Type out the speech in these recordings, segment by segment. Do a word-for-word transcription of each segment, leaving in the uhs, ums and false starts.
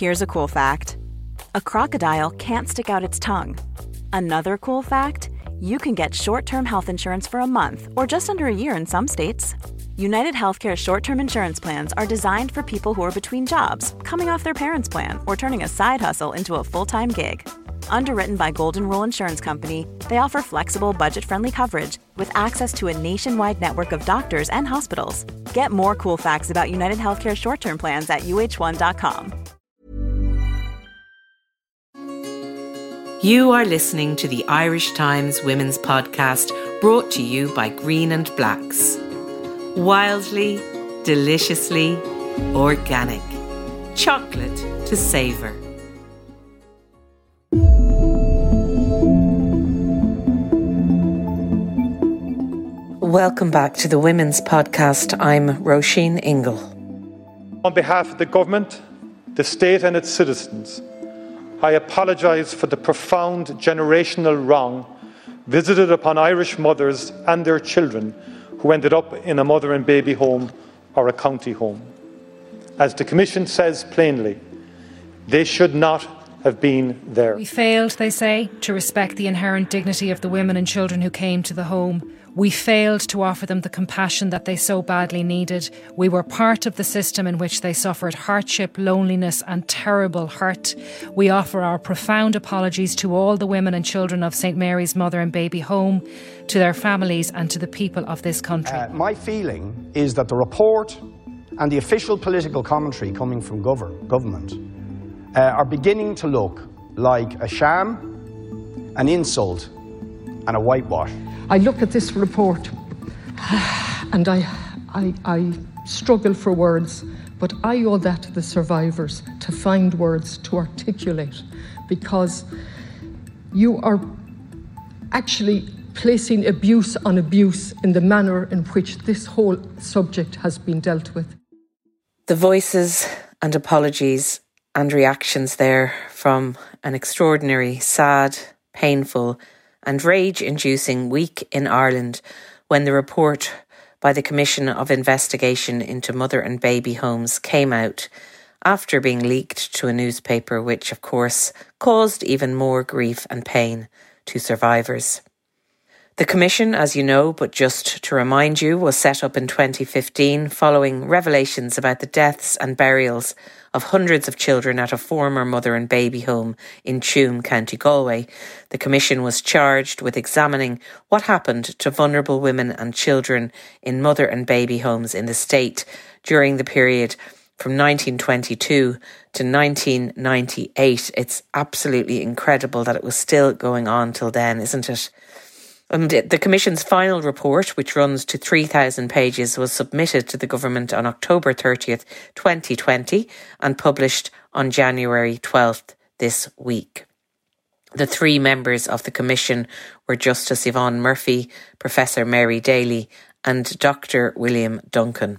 Here's a cool fact. A crocodile can't stick out its tongue. Another cool fact, you can get short-term health insurance for a month or just under a year in some states. United Healthcare short-term insurance plans are designed for people who are between jobs, coming off their parents' plan, or turning a side hustle into a full-time gig. Underwritten by Golden Rule Insurance Company, they offer flexible, budget-friendly coverage with access to a nationwide network of doctors and hospitals. Get more cool facts about United Healthcare short-term plans at U H one dot com. You are listening to the Irish Times Women's Podcast, brought to you by Green and Blacks. Wildly, deliciously organic. Chocolate to savour. Welcome back to the Women's Podcast. I'm Roisin Ingle. On behalf of the government, the state and its citizens, I apologise for the profound generational wrong visited upon Irish mothers and their children who ended up in a mother and baby home or a county home. As the Commission says plainly, they should not have been there. We failed, they say, to respect the inherent dignity of the women and children who came to the home. We failed to offer them the compassion that they so badly needed. We were part of the system in which they suffered hardship, loneliness and terrible hurt. We offer our profound apologies to all the women and children of St Mary's Mother and Baby Home, to their families and to the people of this country. Uh, my feeling is that the report and the official political commentary coming from govern- government uh, are beginning to look like a sham, an insult and a whitewash. I look at this report and I, I, I struggle for words, but I owe that to the survivors to find words to articulate, because you are actually placing abuse on abuse in the manner in which this whole subject has been dealt with. The voices and apologies and reactions there from an extraordinary, sad, painful and rage-inducing week in Ireland when the report by the Commission of Investigation into Mother and Baby Homes came out after being leaked to a newspaper, which of course caused even more grief and pain to survivors. The Commission, as you know, but just to remind you, was set up in twenty fifteen following revelations about the deaths and burials of hundreds of children at a former mother and baby home in Tuam, County Galway. The Commission was charged with examining what happened to vulnerable women and children in mother and baby homes in the state during the period from nineteen twenty-two to nineteen ninety-eight. It's absolutely incredible that it was still going on till then, isn't it? And the Commission's final report, which runs to three thousand pages, was submitted to the government on October thirtieth, twenty twenty and published on January twelfth this week. The three members of the Commission were Justice Yvonne Murphy, Professor Mary Daly and Doctor William Duncan.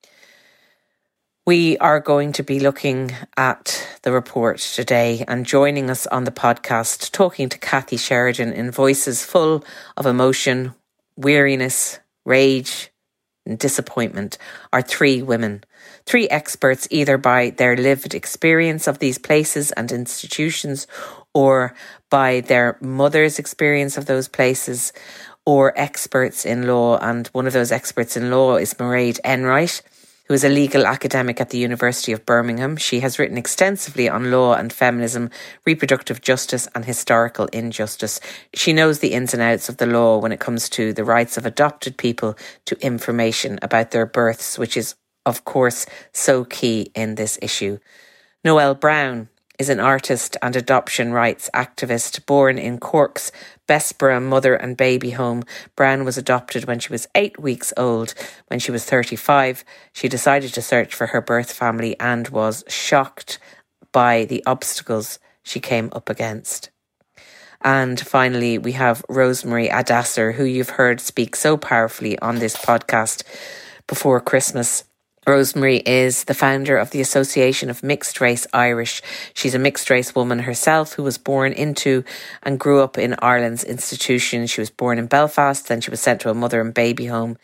We are going to be looking at the report today, and joining us on the podcast, talking to Kathy Sheridan in voices full of emotion, weariness, rage and disappointment, are three women. Three experts, either by their lived experience of these places and institutions or by their mother's experience of those places, or experts in law. And one of those experts in law is Mairead Enright, who is a legal academic at the University of Birmingham. She has written extensively on law and feminism, reproductive justice and historical injustice. She knows the ins and outs of the law when it comes to the rights of adopted people to information about their births, which is, of course, so key in this issue. Noelle Brown is an artist and adoption rights activist. Born in Cork's Bessborough Mother and Baby Home, Brown was adopted when she was eight weeks old. When she was thirty-five, she decided to search for her birth family and was shocked by the obstacles she came up against. And finally, we have Rosemary Adasser, who you've heard speak so powerfully on this podcast before Christmas. Rosemary is the founder of the Association of Mixed Race Irish. She's a mixed race woman herself who was born into and grew up in Ireland's institution. She was born in Belfast, then she was sent to a mother and baby home.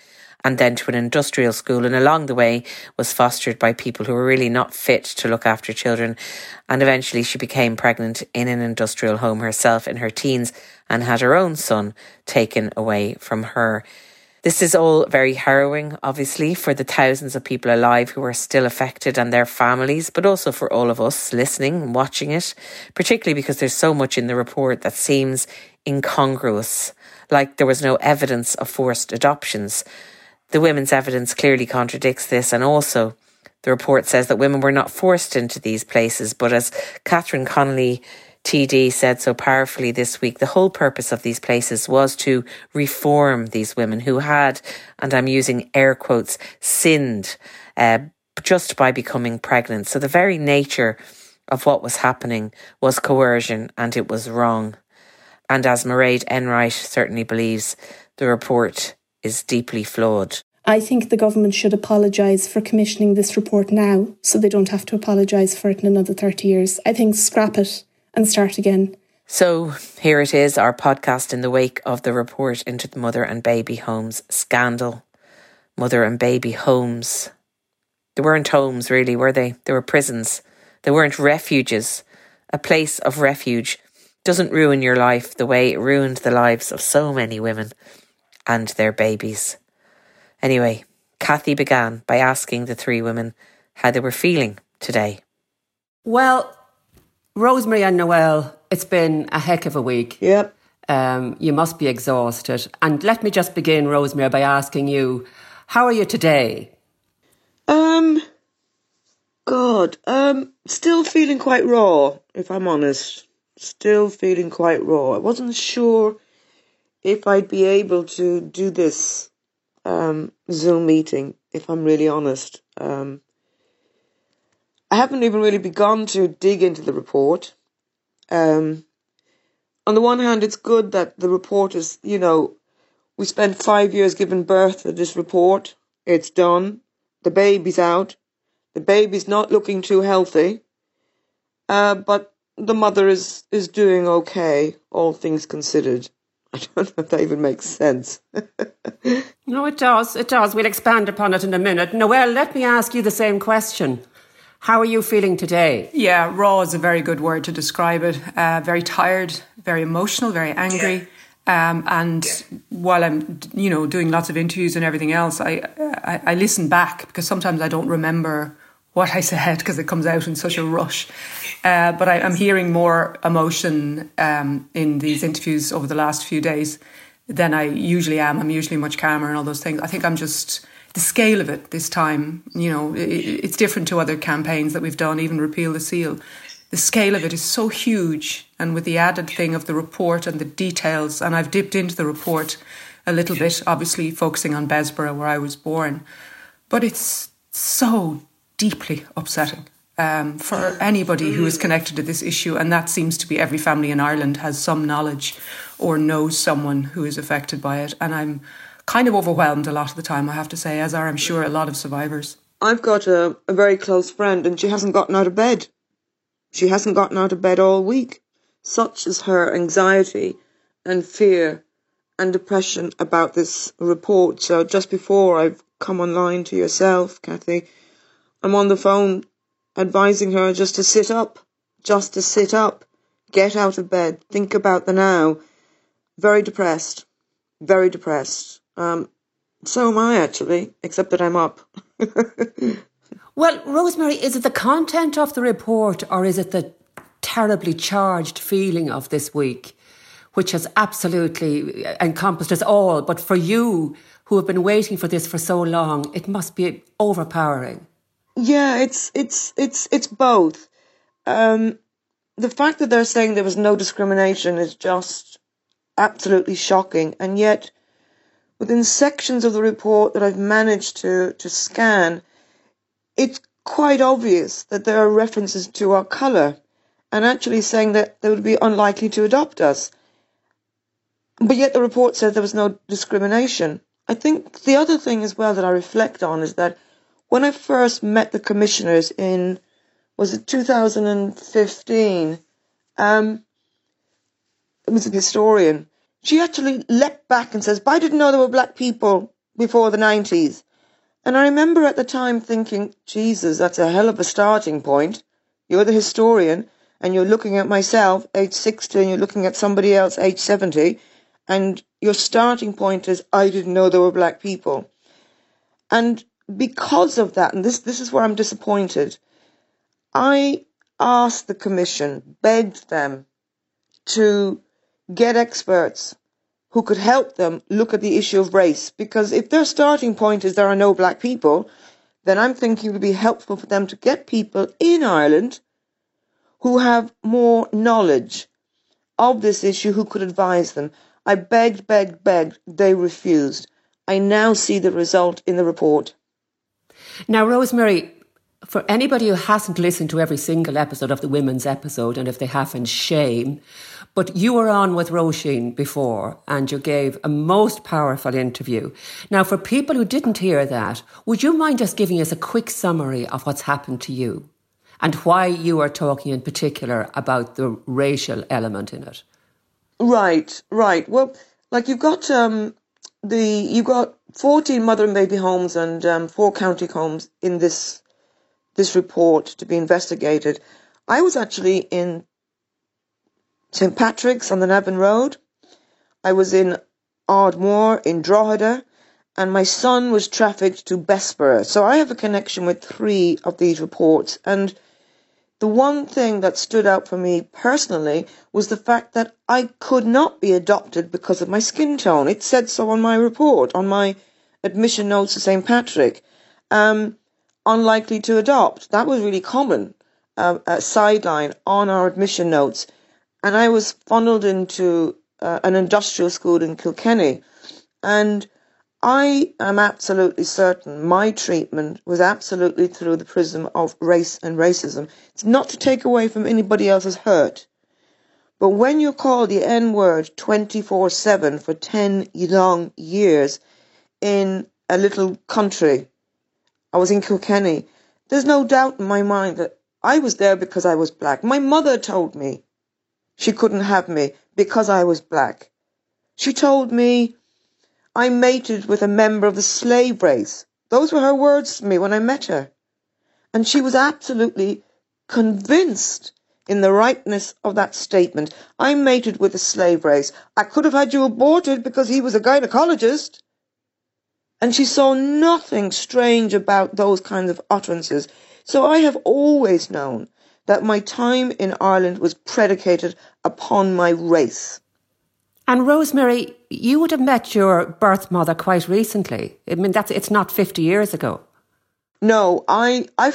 and then to an industrial school, and along the way was fostered by people who were really not fit to look after children. And eventually she became pregnant in an industrial home herself in her teens and had her own son taken away from her. This is all very harrowing, obviously, for the thousands of people alive who are still affected and their families, but also for all of us listening and watching it, particularly because there's so much in the report that seems incongruous, like there was no evidence of forced adoptions. The women's evidence clearly contradicts this, and also the report says that women were not forced into these places, but as Catherine Connolly T D said so powerfully this week, the whole purpose of these places was to reform these women who had, and I'm using air quotes, sinned uh, just by becoming pregnant. So the very nature of what was happening was coercion, and it was wrong. And as Mairead Enright certainly believes, the report is deeply flawed. I think the government should apologise for commissioning this report now, so they don't have to apologise for it in another thirty years. I think scrap it and start again. So here it is, our podcast in the wake of the report into the mother and baby homes scandal. Mother and baby homes. They weren't homes really, were they? They were prisons. They weren't refuges. A place of refuge doesn't ruin your life the way it ruined the lives of so many women and their babies. Anyway, Cathy began by asking the three women how they were feeling today. Well, Rosemary and Noelle, it's been a heck of a week. Yep. Um, you must be exhausted. And let me just begin, Rosemary, by asking you, how are you today? Um, God, um, still feeling quite raw, if I'm honest. Still feeling quite raw. I wasn't sure if I'd be able to do this um, Zoom meeting, if I'm really honest. Um, I haven't even really begun to dig into the report. Um, on the one hand, it's good that the report is, you know, we spent five years giving birth to this report. It's done. The baby's out. The baby's not looking too healthy. Uh, but the mother is, is doing okay, all things considered. I don't know if that even makes sense. No, it does. It does. We'll expand upon it in a minute. Noelle, let me ask you the same question. How are you feeling today? Yeah, raw is a very good word to describe it. Uh, very tired, very emotional, very angry. Um, and while I'm, you know, doing lots of interviews and everything else, I, I, I listen back because sometimes I don't remember what I said because it comes out in such a rush. Uh, but I, I'm hearing more emotion um, in these interviews over the last few days than I usually am. I'm usually much calmer and all those things. I think I'm just... The scale of it this time, you know, it, it's different to other campaigns that we've done, even Repeal the Seal. The scale of it is so huge, and with the added thing of the report and the details, and I've dipped into the report a little bit, obviously focusing on Bessborough where I was born, but it's so deeply upsetting um, for anybody who is connected to this issue, and that seems to be every family in Ireland has some knowledge or knows someone who is affected by it, and I'm kind of overwhelmed a lot of the time, I have to say, as are, I'm sure, a lot of survivors. I've got a, a very close friend and she hasn't gotten out of bed. She hasn't gotten out of bed all week. Such is her anxiety and fear and depression about this report. So just before I've come online to yourself, Cathy, I'm on the phone advising her just to sit up, just to sit up, get out of bed, think about the now. Very depressed, very depressed. Um, so am I, actually, except that I'm up. Well, Rosemary, is it the content of the report or is it the terribly charged feeling of this week, which has absolutely encompassed us all? But for you, who have been waiting for this for so long, it must be overpowering. Yeah, it's it's it's it's both. Um, the fact that they're saying there was no discrimination is just absolutely shocking, and yet within sections of the report that I've managed to, to scan, it's quite obvious that there are references to our colour and actually saying that they would be unlikely to adopt us. But yet the report said there was no discrimination. I think the other thing as well that I reflect on is that when I first met the commissioners in, was it two thousand fifteen, um, it was a historian. She actually leapt back and says, but I didn't know there were black people before the nineties. And I remember at the time thinking, Jesus, that's a hell of a starting point. You're the historian, and you're looking at myself, age sixty, and you're looking at somebody else, age seventy, and your starting point is, I didn't know there were black people. And because of that, and this, this is where I'm disappointed, I asked the Commission, begged them to get experts who could help them look at the issue of race. Because if their starting point is there are no black people, then I'm thinking it would be helpful for them to get people in Ireland who have more knowledge of this issue, who could advise them. I begged, begged, begged. They refused. I now see the result in the report. Now, Rosemary, for anybody who hasn't listened to every single episode of the Women's episode, and if they haven't, shame, but you were on with Roisin before and you gave a most powerful interview. Now, for people who didn't hear that, would you mind just giving us a quick summary of what's happened to you and why you are talking in particular about the racial element in it? Right, right. Well, like you've got um, the you've got fourteen mother and baby homes and um, four county homes in this this report to be investigated. I was actually in Saint Patrick's on the Navan Road. I was in Ardmore, in Drogheda, and my son was trafficked to Bessborough. So I have a connection with three of these reports. And the one thing that stood out for me personally was the fact that I could not be adopted because of my skin tone. It said so on my report, on my admission notes to Saint Patrick. Um, unlikely to adopt. That was really common, uh, a sideline on our admission notes. And I was funneled into uh, an industrial school in Kilkenny. And I am absolutely certain my treatment was absolutely through the prism of race and racism. It's not to take away from anybody else's hurt. But when you're called the N-word twenty-four seven for ten long years in a little country, I was in Kilkenny, there's no doubt in my mind that I was there because I was black. My mother told me she couldn't have me because I was black. She told me I mated with a member of the slave race. Those were her words to me when I met her. And she was absolutely convinced in the rightness of that statement. I mated with the slave race. I could have had you aborted because he was a gynecologist. And she saw nothing strange about those kinds of utterances. So I have always known that my time in Ireland was predicated upon my race. And Rosemary, you would have met your birth mother quite recently. I mean, that's it's not fifty years ago. No, I I,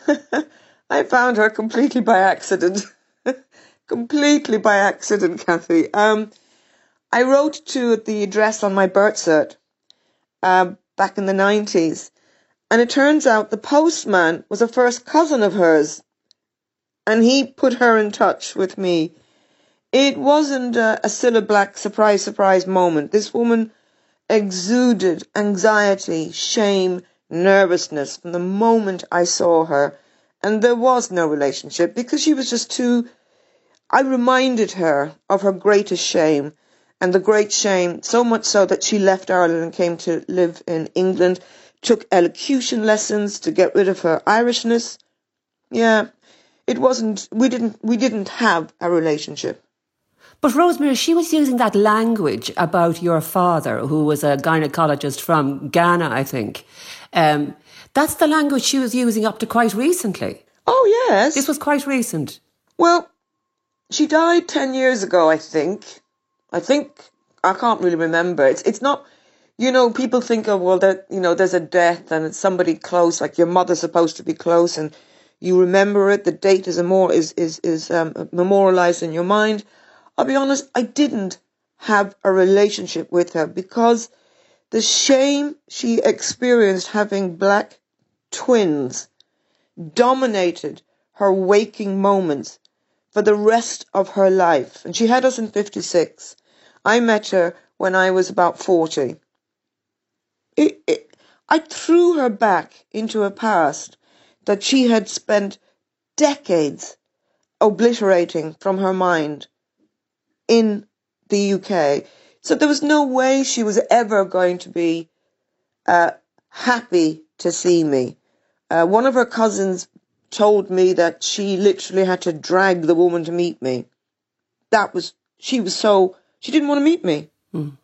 I found her completely by accident. completely by accident, Kathy. Um, I wrote to the address on my birth cert uh, back in the nineties. And it turns out the postman was a first cousin of hers. And he put her in touch with me. It wasn't a, a Cilla Black surprise, surprise moment. This woman exuded anxiety, shame, nervousness from the moment I saw her. And there was no relationship because she was just too... I reminded her of her greatest shame and the great shame, so much so that she left Ireland and came to live in England, took elocution lessons to get rid of her Irishness. Yeah, it wasn't, we didn't, we didn't have a relationship. But Rosemary, she was using that language about your father, who was a gynecologist from Ghana, I think. Um, that's the language she was using up to quite recently. Oh, yes. This was quite recent. Well, she died ten years ago, I think. I think, I can't really remember. It's it's not, you know, people think of, well, that, you know, there's a death and it's somebody close, like your mother's supposed to be close and you remember it, the date is, a more, is, is, is um, memorialized in your mind. I'll be honest, I didn't have a relationship with her because the shame she experienced having black twins dominated her waking moments for the rest of her life. And she had us in fifty-six. I met her when I was about forty. It, it, I threw her back into a past that she had spent decades obliterating from her mind in the U K. So there was no way she was ever going to be uh, happy to see me. Uh, one of her cousins told me that she literally had to drag the woman to meet me. That was, she was so, she didn't want to meet me. Mm.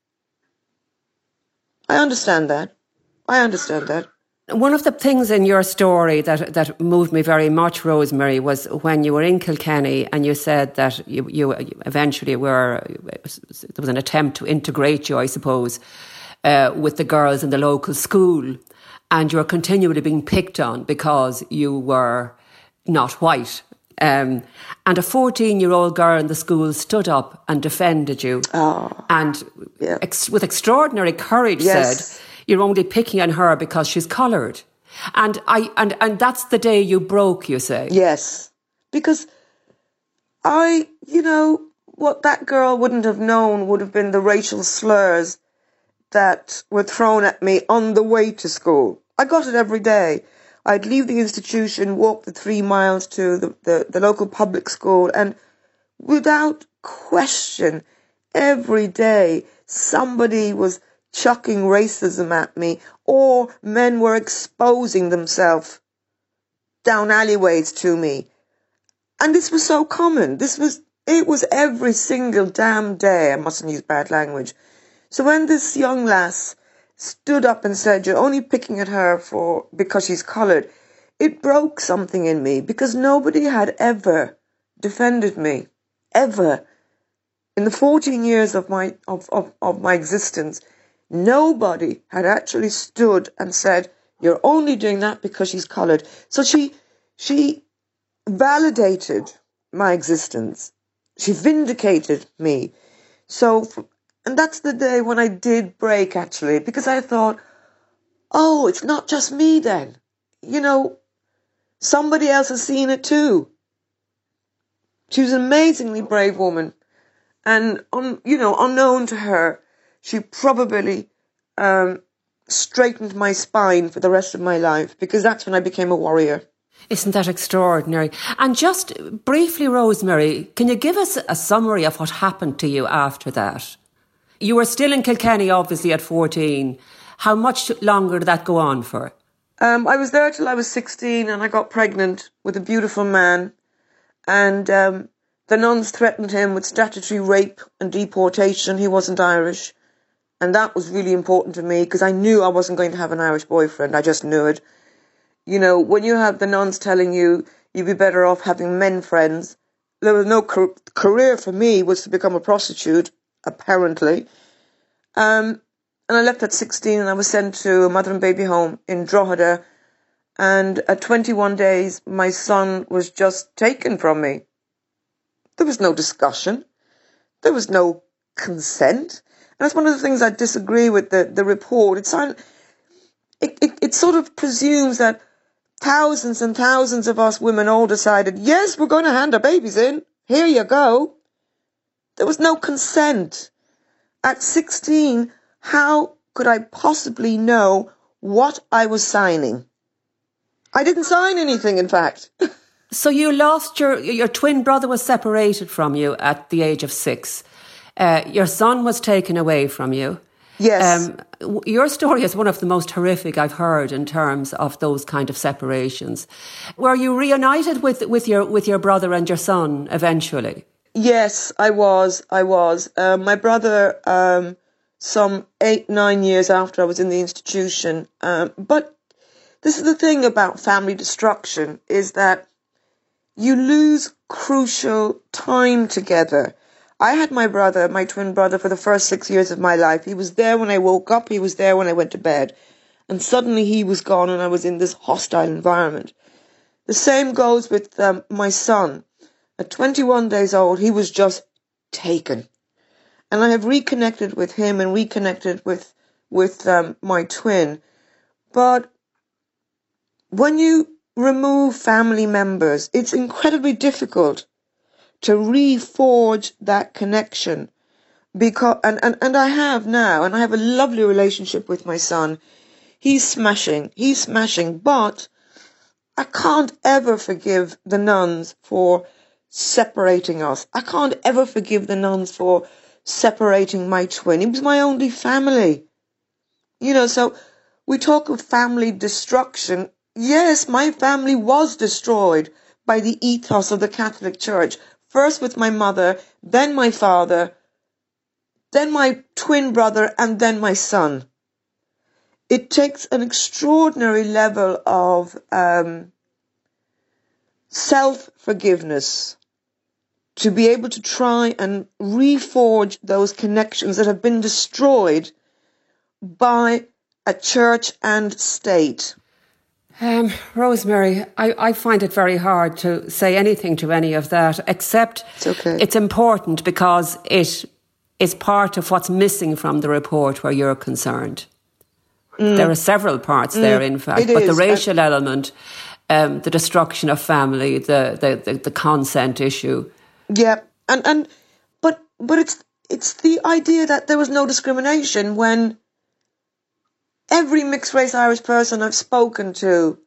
I understand that. I understand that. One of the things in your story that that moved me very much, Rosemary, was when you were in Kilkenny and you said that you, you eventually were, there was an attempt to integrate you, I suppose, uh, with the girls in the local school, and you were continually being picked on because you were not white. Um, and a fourteen-year-old girl in the school stood up and defended you, oh, and yeah. ex- with extraordinary courage yes. said, you're only picking on her because she's coloured. And I and, and that's the day you broke, you say? Yes. Because I, you know, what that girl wouldn't have known would have been the racial slurs that were thrown at me on the way to school. I got it every day. I'd leave the institution, walk the three miles to the, the, the local public school, and without question, every day somebody was chucking racism at me, or men were exposing themselves down alleyways to me. And this was so common. This was, it was every single damn day. I mustn't use bad language. So when this young lass stood up and said, you're only picking at her for because she's coloured, it broke something in me, because nobody had ever defended me, ever. In the fourteen years of my of, of, of my existence, nobody had actually stood and said, you're only doing that because she's coloured. So she she validated my existence. She vindicated me. So, and that's the day when I did break, actually, because I thought, oh, it's not just me then. You know, somebody else has seen it too. She was an amazingly brave woman. And, un, you know, unknown to her, she probably um, straightened my spine for the rest of my life, because that's when I became a warrior. Isn't that extraordinary? And just briefly, Rosemary, can you give us a summary of what happened to you after that? You were still in Kilkenny, obviously, at fourteen. How much longer did that go on for? Um, I was there till I was sixteen, and I got pregnant with a beautiful man. And um, the nuns threatened him with statutory rape and deportation. He wasn't Irish. And that was really important to me, because I knew I wasn't going to have an Irish boyfriend. I just knew it. You know, when you have the nuns telling you you'd be better off having men friends, there was no car- career for me was to become a prostitute, apparently. Um, and I left at sixteen, and I was sent to a mother and baby home in Drogheda. And at twenty-one days, my son was just taken from me. There was no discussion. There was no consent. And that's one of the things I disagree with the, the report. It's, it, it, it sort of presumes that thousands and thousands of us women all decided, yes, we're going to hand our babies in. Here you go. There was no consent. At sixteen, how could I possibly know what I was signing? I didn't sign anything, in fact. So you lost your, your twin brother was separated from you at the age of six. Uh, your son was taken away from you. Yes. Um, your story is one of the most horrific I've heard in terms of those kind of separations. Were you reunited with, with your with your brother and your son eventually? Yes, I was. I was. Um, my brother, um, some eight, nine years after I was in the institution. Um, but this is the thing about family destruction, is that you lose crucial time together. I had my brother, my twin brother, for the first six years of my life. He was there when I woke up. He was there when I went to bed. And suddenly he was gone, and I was in this hostile environment. The same goes with um, my son. At twenty-one days old, he was just taken. And I have reconnected with him and reconnected with, with um, my twin. But when you remove family members, it's incredibly difficult to reforge that connection. Because and, and, and I have now, and I have a lovely relationship with my son. He's smashing, he's smashing, but I can't ever forgive the nuns for separating us. I can't ever forgive the nuns for separating my twin. He was my only family. You know, so we talk of family destruction. Yes, my family was destroyed by the ethos of the Catholic Church. First with my mother, then my father, then my twin brother, and then my son. It takes an extraordinary level of um, self-forgiveness to be able to try and reforge those connections that have been destroyed by a church and state. Um, Rosemary, I, I find it very hard to say anything to any of that, except it's, okay. it's important because it is part of what's missing from the report where you're concerned. Mm. There are several parts mm. there, in fact, it but is. the racial uh, element, um, the destruction of family, the, the, the, the consent issue. Yeah, and, and but but it's it's the idea that there was no discrimination when every mixed-race Irish person I've spoken to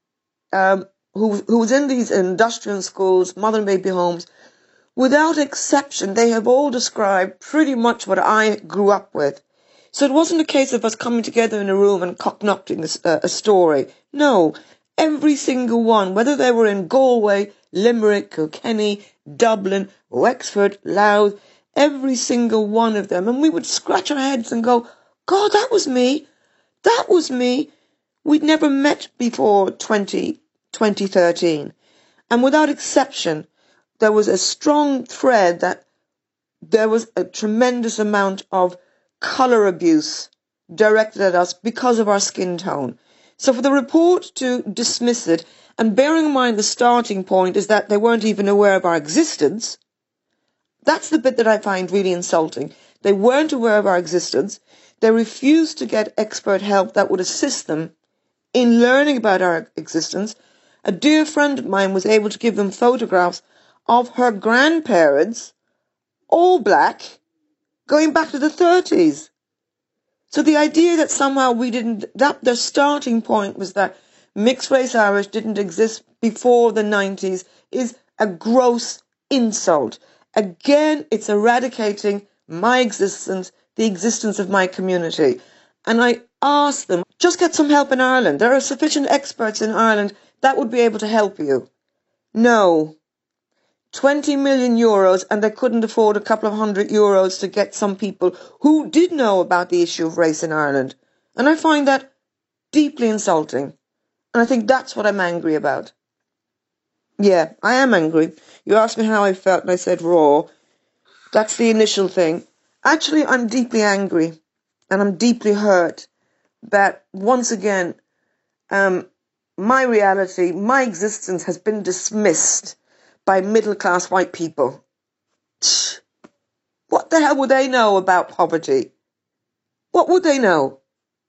um, who, who was in these industrial schools, mother and baby homes, without exception, they have all described pretty much what I grew up with. So it wasn't a case of us coming together in a room and concocting a, a story. No, every single one, whether they were in Galway, Limerick, Kilkenny, Dublin, Wexford, Louth, every single one of them. And we would scratch our heads and go, God, that was me. That was me. We'd never met before twenty, twenty thirteen. And without exception, there was a strong thread that there was a tremendous amount of colour abuse directed at us because of our skin tone. So for the report to dismiss it, and bearing in mind the starting point is that they weren't even aware of our existence, that's the bit that I find really insulting. They weren't aware of our existence. They refused to get expert help that would assist them in learning about our existence. A dear friend of mine was able to give them photographs of her grandparents, all black, going back to the thirties. So the idea that somehow we didn't, that the starting point was that mixed race Irish didn't exist before the nineties is a gross insult. Again, it's eradicating my existence, the existence of my community. And I ask them, just get some help in Ireland. There are sufficient experts in Ireland that would be able to help you. No. twenty million euros, and they couldn't afford a couple of hundred euros to get some people who did know about the issue of race in Ireland. And I find that deeply insulting. And I think that's what I'm angry about. Yeah, I am angry. You asked me how I felt, and I said raw. That's the initial thing. Actually, I'm deeply angry, and I'm deeply hurt that, once again, um, my reality, my existence has been dismissed by middle-class white people. What the hell would they know about poverty? What would they know?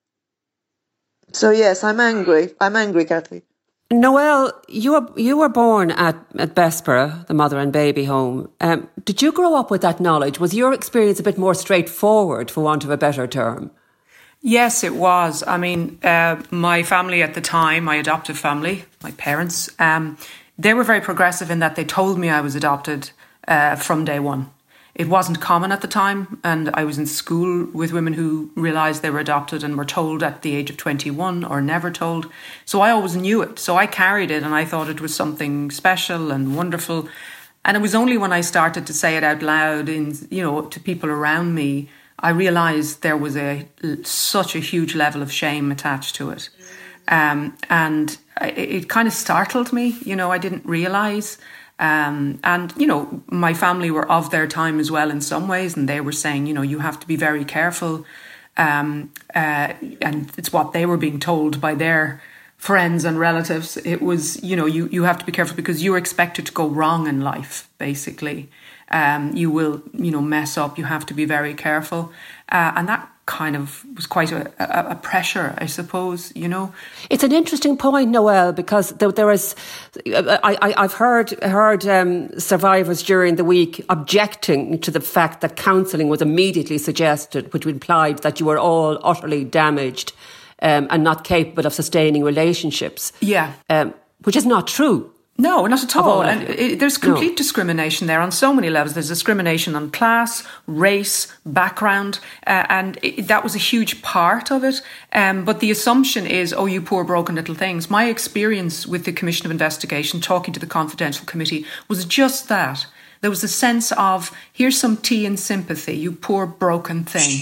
So yes, I'm angry. I'm angry, Kathy. Noelle, you were you were born at, at Bessborough, the mother and baby home. Um, did you grow up with that knowledge? Was your experience a bit more straightforward, for want of a better term? Yes, it was. I mean, uh, my family at the time, my adoptive family, my parents, um, they were very progressive in that they told me I was adopted uh, from day one. It wasn't common at the time, and I was in school with women who realised they were adopted and were told at the age of twenty-one or never told. So I always knew it. So I carried it and I thought it was something special and wonderful. And it was only when I started to say it out loud, in, you know, to people around me, I realised there was a such a huge level of shame attached to it. Um, and it, it kind of startled me. You know, I didn't realise. Um, and, you know, my family were of their time as well in some ways, and they were saying, you know, you have to be very careful. Um, uh, and it's what they were being told by their friends and relatives. It was, you know, you, you have to be careful because you're expected to go wrong in life, basically. Um, you will, you know, mess up. You have to be very careful. Uh, and that kind of was quite a, a, a pressure, I suppose, you know. It's an interesting point, Noelle, because there, there is, I, I, I've heard heard um, survivors during the week objecting to the fact that counselling was immediately suggested, which implied that you were all utterly damaged um, and not capable of sustaining relationships. Yeah. Um, which is not true. No, not at all. And it, there's complete No. discrimination there on so many levels. There's discrimination on class, race, background, uh, and it, that was a huge part of it. Um, but the assumption is, oh, you poor broken little things. My experience with the Commission of Investigation, talking to the Confidential Committee, was just that. There was a sense of, here's some tea and sympathy, you poor broken thing.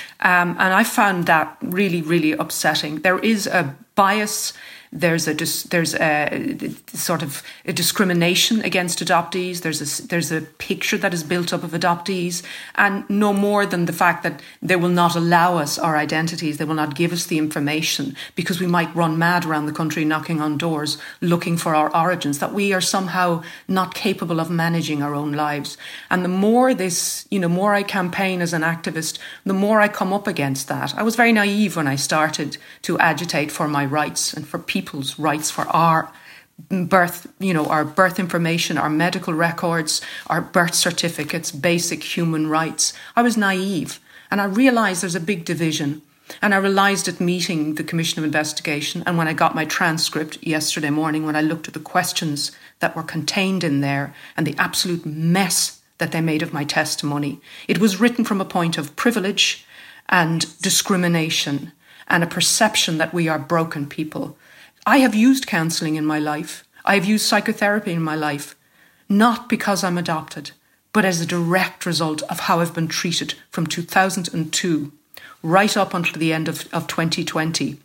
Um, and I found that really, really upsetting. There is a bias. There's a dis- there's a, a sort of a discrimination against adoptees. There's a there's a picture that is built up of adoptees, and no more than the fact that they will not allow us our identities. They will not give us the information because we might run mad around the country knocking on doors looking for our origins. That we are somehow not capable of managing our own lives. And the more this, you know, more I campaign as an activist, the more I come up against that. I was very naive when I started to agitate for my rights and for people. People's rights, for our birth, you know, our birth information, our medical records, our birth certificates, basic human rights. I was naive, and I realised there's a big division. And I realised at meeting the Commission of Investigation, and when I got my transcript yesterday morning, when I looked at the questions that were contained in there and the absolute mess that they made of my testimony, it was written from a point of privilege and discrimination and a perception that we are broken people. I have used counselling in my life. I have used psychotherapy in my life, not because I'm adopted, but as a direct result of how I've been treated from two thousand two right up until the end of, of twenty twenty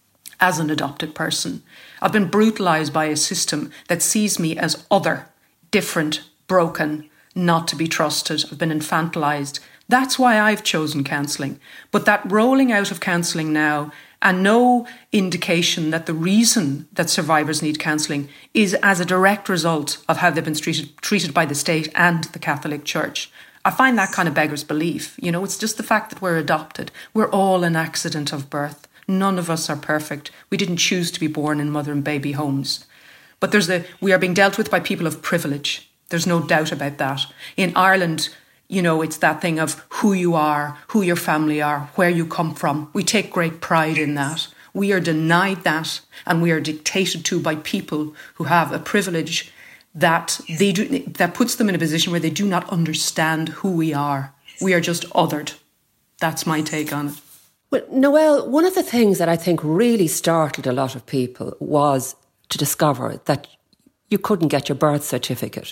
as an adopted person. I've been brutalised by a system that sees me as other, different, broken, not to be trusted. I've been infantilised. That's why I've chosen counselling. But that rolling out of counselling now, and no indication that the reason that survivors need counselling is as a direct result of how they've been treated, treated by the state and the Catholic Church. I find that kind of beggars belief. You know, it's just the fact that we're adopted. We're all an accident of birth. None of us are perfect. We didn't choose to be born in mother and baby homes. But there's the we are being dealt with by people of privilege. There's no doubt about that. In Ireland, you know, it's that thing of who you are, who your family are, where you come from. We take great pride in that. We are denied that, and we are dictated to by people who have a privilege that they do, that puts them in a position where they do not understand who we are. We are just othered. That's my take on it. Well, Noelle, one of the things that I think really startled a lot of people was to discover that you couldn't get your birth certificate.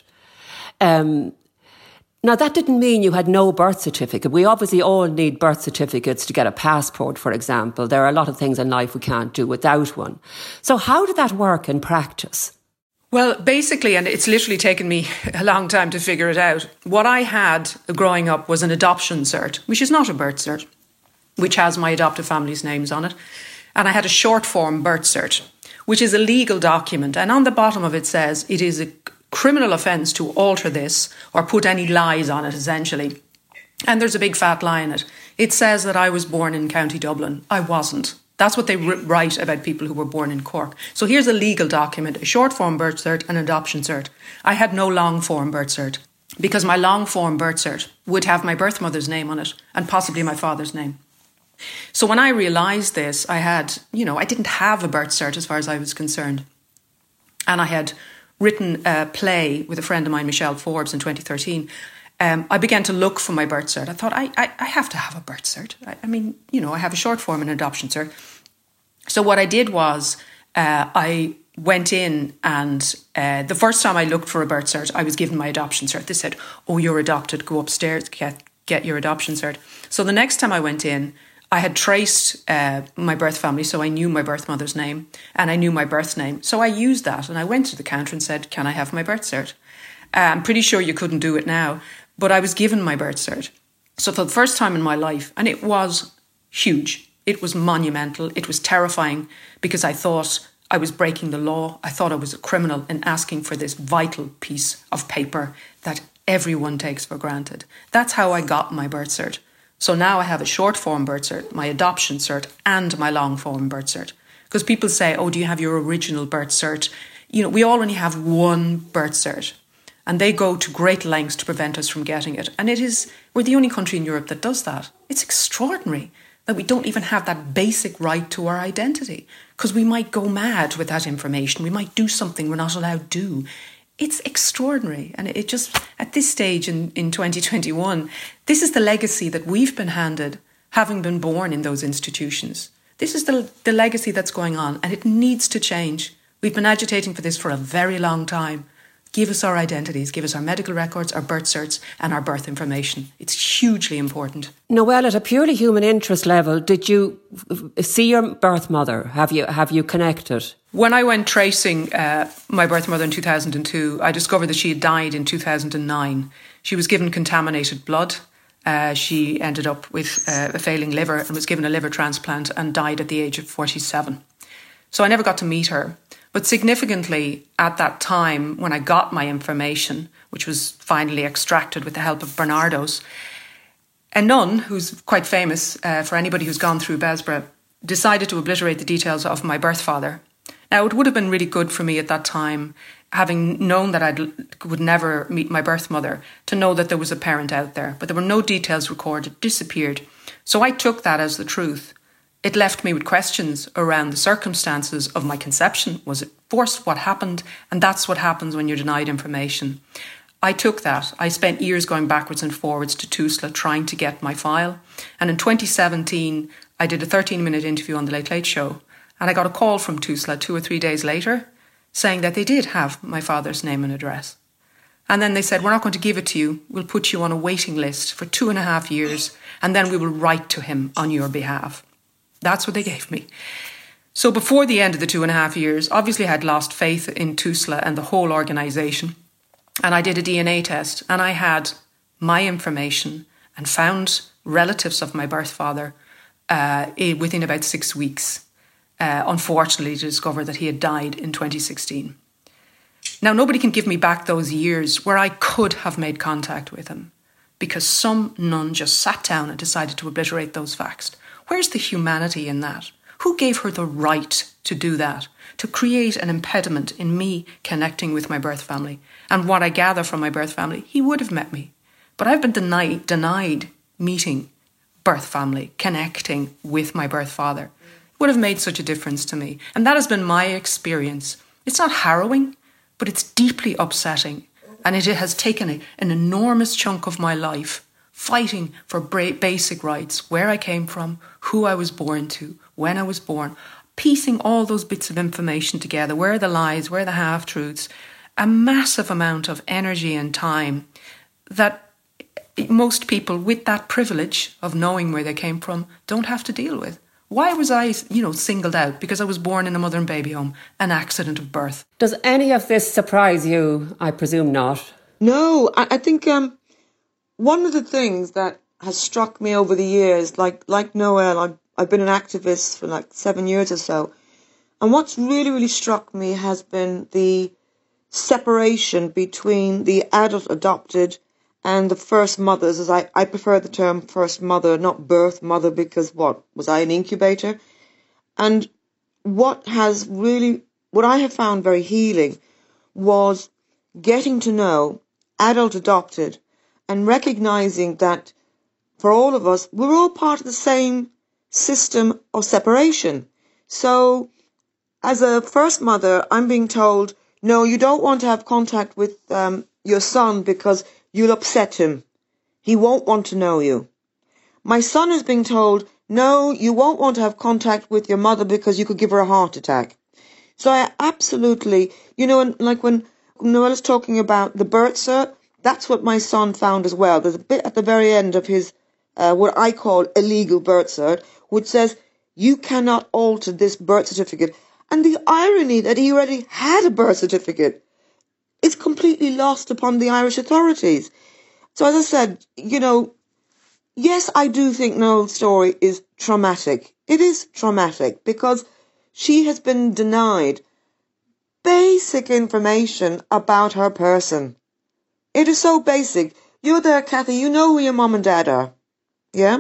Um, Now, that didn't mean you had no birth certificate. We obviously all need birth certificates to get a passport, for example. There are a lot of things in life we can't do without one. So how did that work in practice? Well, basically, and it's literally taken me a long time to figure it out, what I had growing up was an adoption cert, which is not a birth cert, which has my adoptive family's names on it. And I had a short form birth cert, which is a legal document. And on the bottom of it says it is a criminal offence to alter this or put any lies on it, essentially. And there's a big fat lie in it. It says that I was born in County Dublin. I wasn't. That's what they write about people who were born in Cork. So here's a legal document, a short form birth cert, an adoption cert. I had no long form birth cert because my long form birth cert would have my birth mother's name on it and possibly my father's name. So when I realised this, I had, you know, I didn't have a birth cert as far as I was concerned. And I had written a play with a friend of mine, Michelle Forbes, in twenty thirteen. Um, I began to look for my birth cert. I thought, I, I, I have to have a birth cert. I, I mean, you know, I have a short form and adoption cert. So what I did was uh, I went in and uh, the first time I looked for a birth cert, I was given my adoption cert. They said, oh, you're adopted, go upstairs, get, get your adoption cert. So the next time I went in, I had traced uh, my birth family, so I knew my birth mother's name and I knew my birth name. So I used that and I went to the counter and said, can I have my birth cert? Uh, I'm pretty sure you couldn't do it now, but I was given my birth cert. So for the first time in my life, and it was huge, it was monumental, it was terrifying because I thought I was breaking the law. I thought I was a criminal in asking for this vital piece of paper that everyone takes for granted. That's how I got my birth cert. So now I have a short form birth cert, my adoption cert, and my long form birth cert. Because people say, oh, do you have your original birth cert? You know, we all only have one birth cert. And they go to great lengths to prevent us from getting it. And it is, we're the only country in Europe that does that. It's extraordinary. that we don't even have that basic right to our identity, because we might go mad with that information. We might do something we're not allowed to do. It's extraordinary. And it just, at this stage in, in twenty twenty-one, this is the legacy that we've been handed, having been born in those institutions. This is the, the legacy that's going on, and it needs to change. We've been agitating for this for a very long time. Give us our identities, give us our medical records, our birth certs and our birth information. It's hugely important. Noelle, at a purely human interest level, did you see your birth mother? Have you have you connected? When I went tracing uh, my birth mother in two thousand two, I discovered that she had died in two thousand nine. She was given contaminated blood. Uh, she ended up with uh, a failing liver and was given a liver transplant and died at the age of forty-seven. So I never got to meet her. But significantly, at that time, when I got my information, which was finally extracted with the help of Bernardo's, a nun, who's quite famous uh, for anybody who's gone through Besbra, decided to obliterate the details of my birth father. Now, it would have been really good for me at that time, having known that I would never meet my birth mother, to know that there was a parent out there. But there were no details recorded, disappeared. So I took that as the truth. It left me with questions around the circumstances of my conception. Was it forced? What happened? And that's what happens when you're denied information. I took that. I spent years going backwards and forwards to TUSLA trying to get my file. And in twenty seventeen, I did a thirteen-minute interview on The Late Late Show. And I got a call from TUSLA two or three days later saying that they did have my father's name and address. And then they said, we're not going to give it to you. We'll put you on a waiting list for two and a half years. And then we will write to him on your behalf. That's what they gave me. So before the end of the two and a half years, obviously I had lost faith in TUSLA and the whole organisation. And I did a D N A test and I had my information and found relatives of my birth father uh, within about six weeks. Uh, unfortunately, to discover that he had died in twenty sixteen. Now, nobody can give me back those years where I could have made contact with him because some nun just sat down and decided to obliterate those facts. Where's the humanity in that? Who gave her the right to do that, to create an impediment in me connecting with my birth family? And what I gather from my birth family, he would have met me. But I've been denied, denied meeting birth family, connecting with my birth father. It would have made such a difference to me. And that has been my experience. It's not harrowing, but it's deeply upsetting. And it has taken a, an enormous chunk of my life fighting for basic rights, where I came from, who I was born to, when I was born, piecing all those bits of information together, where are the lies, where are the half-truths, a massive amount of energy and time that most people with that privilege of knowing where they came from don't have to deal with. Why was I, you know, singled out? Because I was born in a mother and baby home, an accident of birth. Does any of this surprise you? I presume not. No, I, I think um, one of the things that has struck me over the years, like like Noelle, I've, I've been an activist for like seven years or so. And what's really, really struck me has been the separation between the adult adopted and the first mothers, as I, I prefer the term first mother, not birth mother, because what, was I an incubator? And what has really, what I have found very healing was getting to know adult adopted and recognizing that for all of us, we're all part of the same system of separation. So as a first mother, I'm being told, no, you don't want to have contact with um, your son because you'll upset him. He won't want to know you. My son is being told, no, you won't want to have contact with your mother because you could give her a heart attack. So I absolutely, you know, and like when Noelle is talking about the birth cert, that's what my son found as well. There's a bit at the very end of his, uh, what I call illegal birth cert, which says, you cannot alter this birth certificate. And the irony that he already had a birth certificate is completely lost upon the Irish authorities. So as I said, you know, yes, I do think Noelle's story is traumatic. It is traumatic because she has been denied basic information about her person. It is so basic. You're there, Kathy, you know who your mum and dad are. Yeah?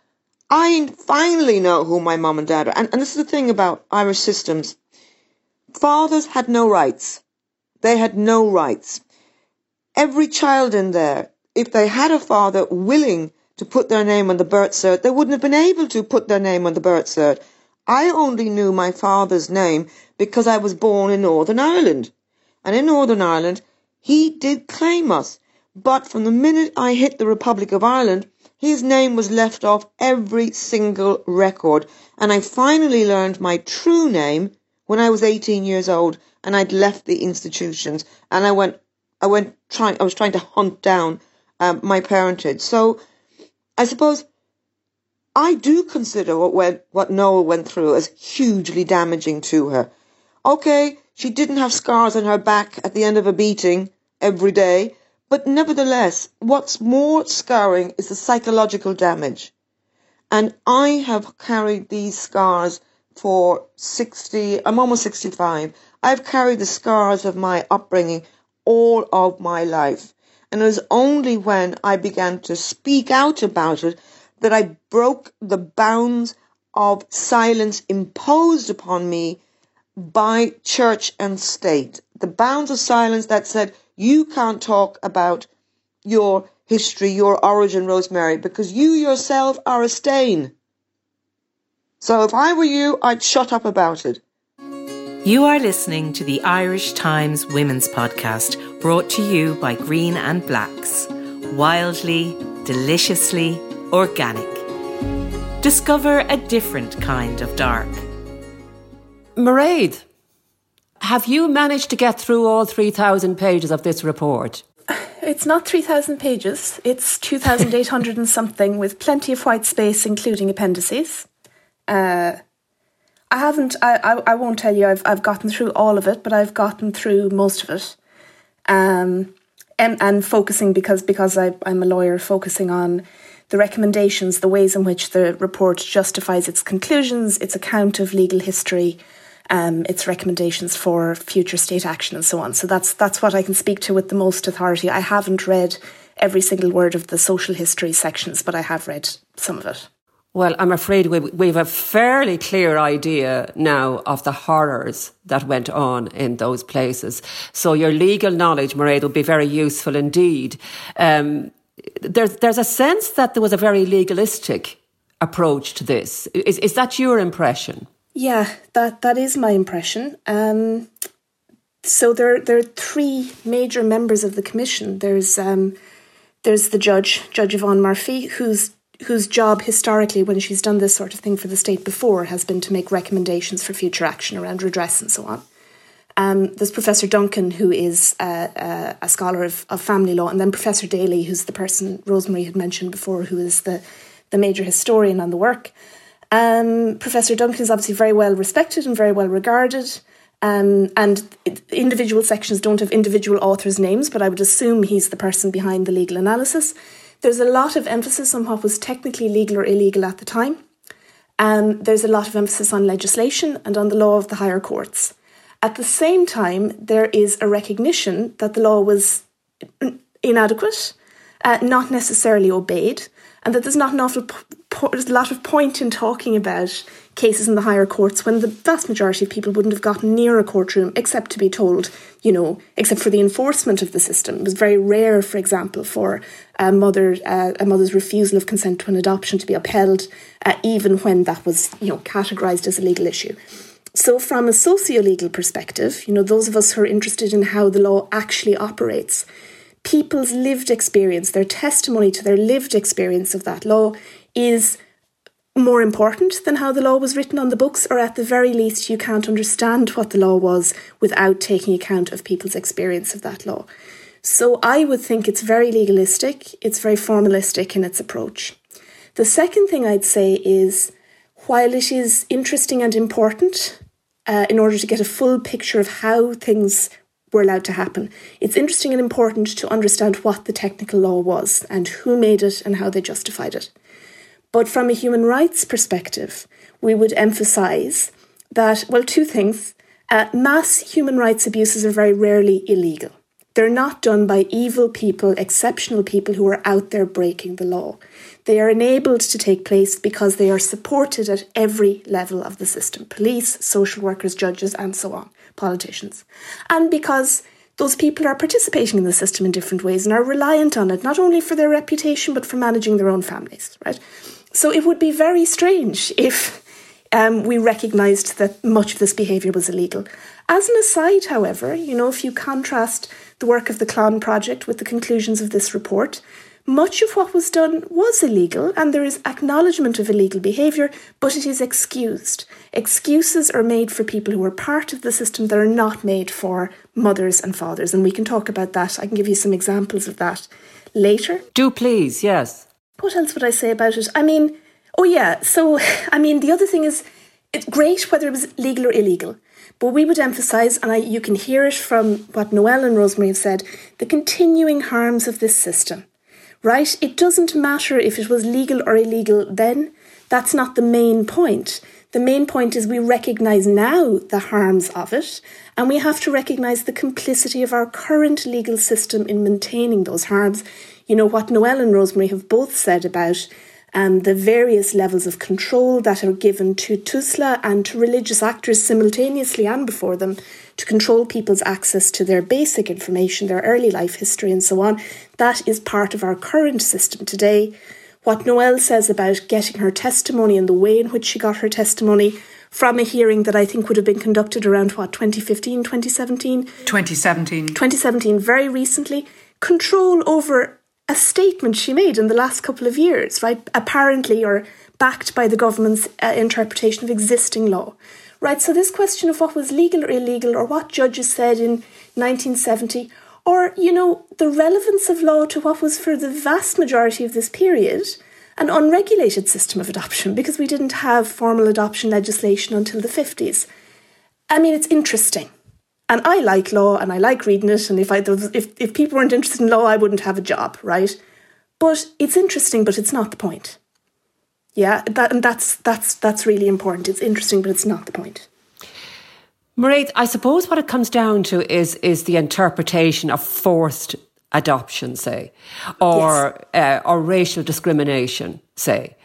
I finally know who my mum and dad are. And, and this is the thing about Irish systems. Fathers had no rights. They had no rights. Every child in there, if they had a father willing to put their name on the birth cert, they wouldn't have been able to put their name on the birth cert. I only knew my father's name because I was born in Northern Ireland. And in Northern Ireland, he did claim us. But from the minute I hit the Republic of Ireland, his name was left off every single record. And I finally learned my true name when I was eighteen years old and I'd left the institutions. And I went, I went trying, I was trying to hunt down um, my parentage. So I suppose I do consider what went, what Noel went through as hugely damaging to her. Okay, she didn't have scars on her back at the end of a beating every day, but nevertheless, what's more scarring is the psychological damage. And I have carried these scars for sixty, I'm almost sixty-five. I've carried the scars of my upbringing all of my life. And it was only when I began to speak out about it that I broke the bounds of silence imposed upon me by church and state. The bounds of silence that said, you can't talk about your history, your origin, Rosemary, because you yourself are a stain. So if I were you, I'd shut up about it. You are listening to the Irish Times Women's Podcast, brought to you by Green and Blacks. Wildly, deliciously organic. Discover a different kind of dark. Mairead, have you managed to get through all three thousand pages of this report? It's not three thousand pages. It's two thousand eight hundred and something with plenty of white space, including appendices. Uh, I haven't, I, I, I won't tell you I've I've gotten through all of it, but I've gotten through most of it. Um, and, and focusing, because, because I, I'm a lawyer, focusing on the recommendations, the ways in which the report justifies its conclusions, its account of legal history, um, its recommendations for future state action and so on. So that's that's what I can speak to with the most authority. I haven't read every single word of the social history sections, but I have read some of it. Well, I'm afraid we, we have a fairly clear idea now of the horrors that went on in those places. So your legal knowledge, Mairead, will be very useful indeed. Um, there's, there's a sense that there was a very legalistic approach to this. Is, is that your impression? Yeah, that, that is my impression. Um, so there, there are three major members of the commission. There's um, there's the judge, Judge Yvonne Murphy, who's whose job historically, when she's done this sort of thing for the state before, has been to make recommendations for future action around redress and so on. Um, there's Professor Duncan, who is uh, uh, a scholar of, of family law, and then Professor Daly, who's the person Rosemary had mentioned before, who is the, the major historian on the work. Um, Professor Duncan is obviously very well respected and very well regarded, um, and it, individual sections don't have individual authors' names, but I would assume he's the person behind the legal analysis. There's a lot of emphasis on what was technically legal or illegal at the time. Um, there's a lot of emphasis on legislation and on the law of the higher courts. At the same time, there is a recognition that the law was inadequate, uh, not necessarily obeyed, and that there's not an awful po- there's a lot of point in talking about cases in the higher courts when the vast majority of people wouldn't have gotten near a courtroom except to be told, you know, except for the enforcement of the system. It was very rare, for example, for a mother, uh, a mother's refusal of consent to an adoption to be upheld, uh, even when that was, you know, categorised as a legal issue. So from a socio-legal perspective, you know, those of us who are interested in how the law actually operates, people's lived experience, their testimony to their lived experience of that law is more important than how the law was written on the books, or at the very least you can't understand what the law was without taking account of people's experience of that law. So I would think it's very legalistic, it's very formalistic in its approach. The second thing I'd say is, while it is interesting and important uh, in order to get a full picture of how things were allowed to happen, it's interesting and important to understand what the technical law was and who made it and how they justified it. But from a human rights perspective, we would emphasise that, well, two things. Uh, mass human rights abuses are very rarely illegal. They're not done by evil people, exceptional people who are out there breaking the law. They are enabled to take place because they are supported at every level of the system. Police, social workers, judges, and so on. Politicians. And because those people are participating in the system in different ways and are reliant on it, not only for their reputation, but for managing their own families, right? So it would be very strange if um, we recognised that much of this behaviour was illegal. As an aside, however, you know, if you contrast the work of the Clon Project with the conclusions of this report, much of what was done was illegal and there is acknowledgement of illegal behaviour, but it is excused. Excuses are made for people who are part of the system that are not made for mothers and fathers. And we can talk about that. I can give you some examples of that later. Do please, yes. What else would I say about it? I mean, oh yeah, so, I mean, the other thing is, it's great whether it was legal or illegal. But we would emphasise, and I, you can hear it from what Noelle and Rosemary have said, the continuing harms of this system. Right? It doesn't matter if it was legal or illegal then. That's not the main point. The main point is we recognise now the harms of it, and we have to recognise the complicity of our current legal system in maintaining those harms. You know, what Noelle and Rosemary have both said about um, the various levels of control that are given to TUSLA and to religious actors simultaneously and before them to control people's access to their basic information, their early life history and so on. That is part of our current system today. What Noelle says about getting her testimony and the way in which she got her testimony from a hearing that I think would have been conducted around, what, twenty fifteen, twenty seventeen? twenty seventeen. twenty seventeen, very recently. Control over a statement she made in the last couple of years, right? Apparently, or backed by the government's uh, interpretation of existing law. Right, so this question of what was legal or illegal, or what judges said in nineteen seventy, or, you know, the relevance of law to what was for the vast majority of this period an unregulated system of adoption, because we didn't have formal adoption legislation until the fifties. I mean, it's interesting. And I like law and I like reading it, and if I if, if people weren't interested in law, I wouldn't have a job, right? But it's interesting, but it's not the point. Yeah, that, and that's that's that's really important. It's interesting, but it's not the point. Mairead, I suppose what it comes down to is is the interpretation of forced adoption, say, or yes. uh, or racial discrimination, say.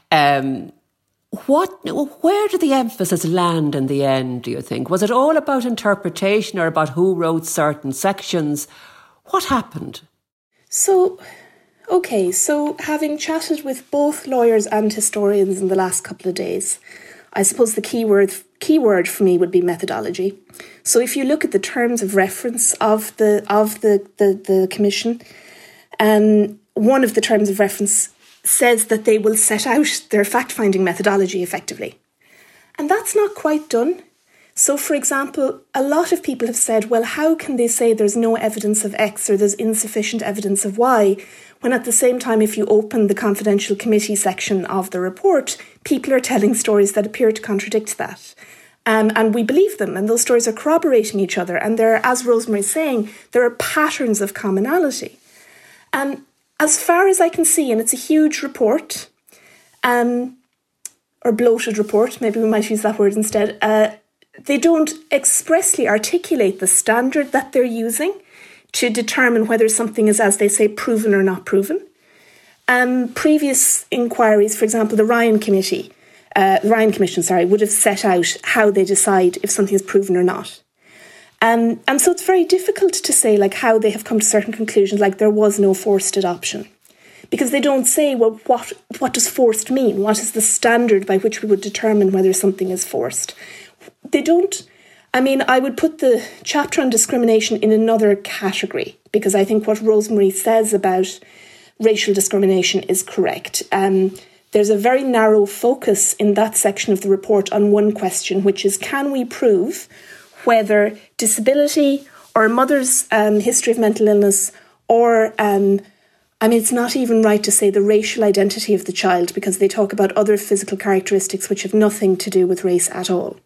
Um, what, where did the emphasis land in the end, do you think? Was it all about interpretation or about who wrote certain sections? What happened? So... Okay, so having chatted with both lawyers and historians in the last couple of days, I suppose the key word, key word for me would be methodology. So if you look at the terms of reference of the of the, the, the commission, um, one of the terms of reference says that they will set out their fact-finding methodology effectively. And that's not quite done. So, for example, a lot of people have said, well, how can they say there's no evidence of X or there's insufficient evidence of Y, when at the same time, if you open the confidential committee section of the report, people are telling stories that appear to contradict that. Um, and we believe them, and those stories are corroborating each other. And there are, as Rosemary is saying, there are patterns of commonality. And as far as I can see, and it's a huge report, um, or bloated report, maybe we might use that word instead, uh, they don't expressly articulate the standard that they're using to determine whether something is, as they say, proven or not proven. Um, previous inquiries, for example, the Ryan Committee, uh, the Ryan Commission, sorry, would have set out how they decide if something is proven or not. Um, and so it's very difficult to say, like, how they have come to certain conclusions, like there was no forced adoption, because they don't say, well, what what does forced mean? What is the standard by which we would determine whether something is forced? They don't. I mean, I would put the chapter on discrimination in another category, because I think what Rosemary says about racial discrimination is correct. Um, there's a very narrow focus in that section of the report on one question, which is, can we prove whether disability or a mother's um, history of mental illness, or, um, I mean, it's not even right to say the racial identity of the child, because they talk about other physical characteristics which have nothing to do with race at all.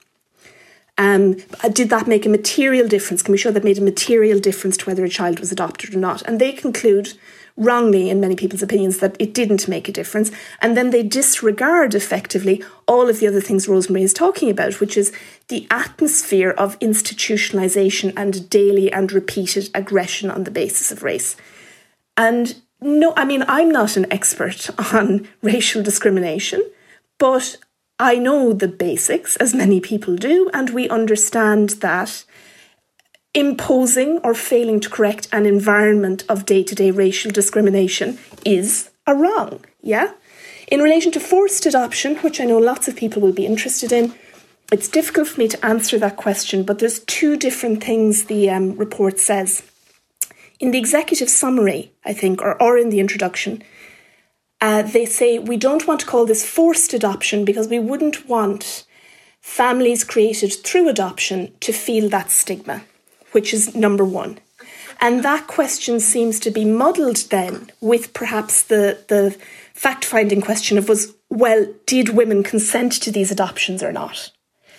Um, did that make a material difference? Can we show that made a material difference to whether a child was adopted or not? And they conclude, wrongly in many people's opinions, that it didn't make a difference. And then they disregard effectively all of the other things Rosemary is talking about, which is the atmosphere of institutionalisation and daily and repeated aggression on the basis of race. And no, I mean, I'm not an expert on racial discrimination, but I know the basics, as many people do, and we understand that imposing or failing to correct an environment of day-to-day racial discrimination is a wrong, yeah? In relation to forced adoption, which I know lots of people will be interested in, it's difficult for me to answer that question, but there's two different things the um, report says. In the executive summary, I think, or, or in the introduction, uh, they say we don't want to call this forced adoption because we wouldn't want families created through adoption to feel that stigma, which is number one. And that question seems to be muddled then with perhaps the, the fact-finding question of was, well, did women consent to these adoptions or not?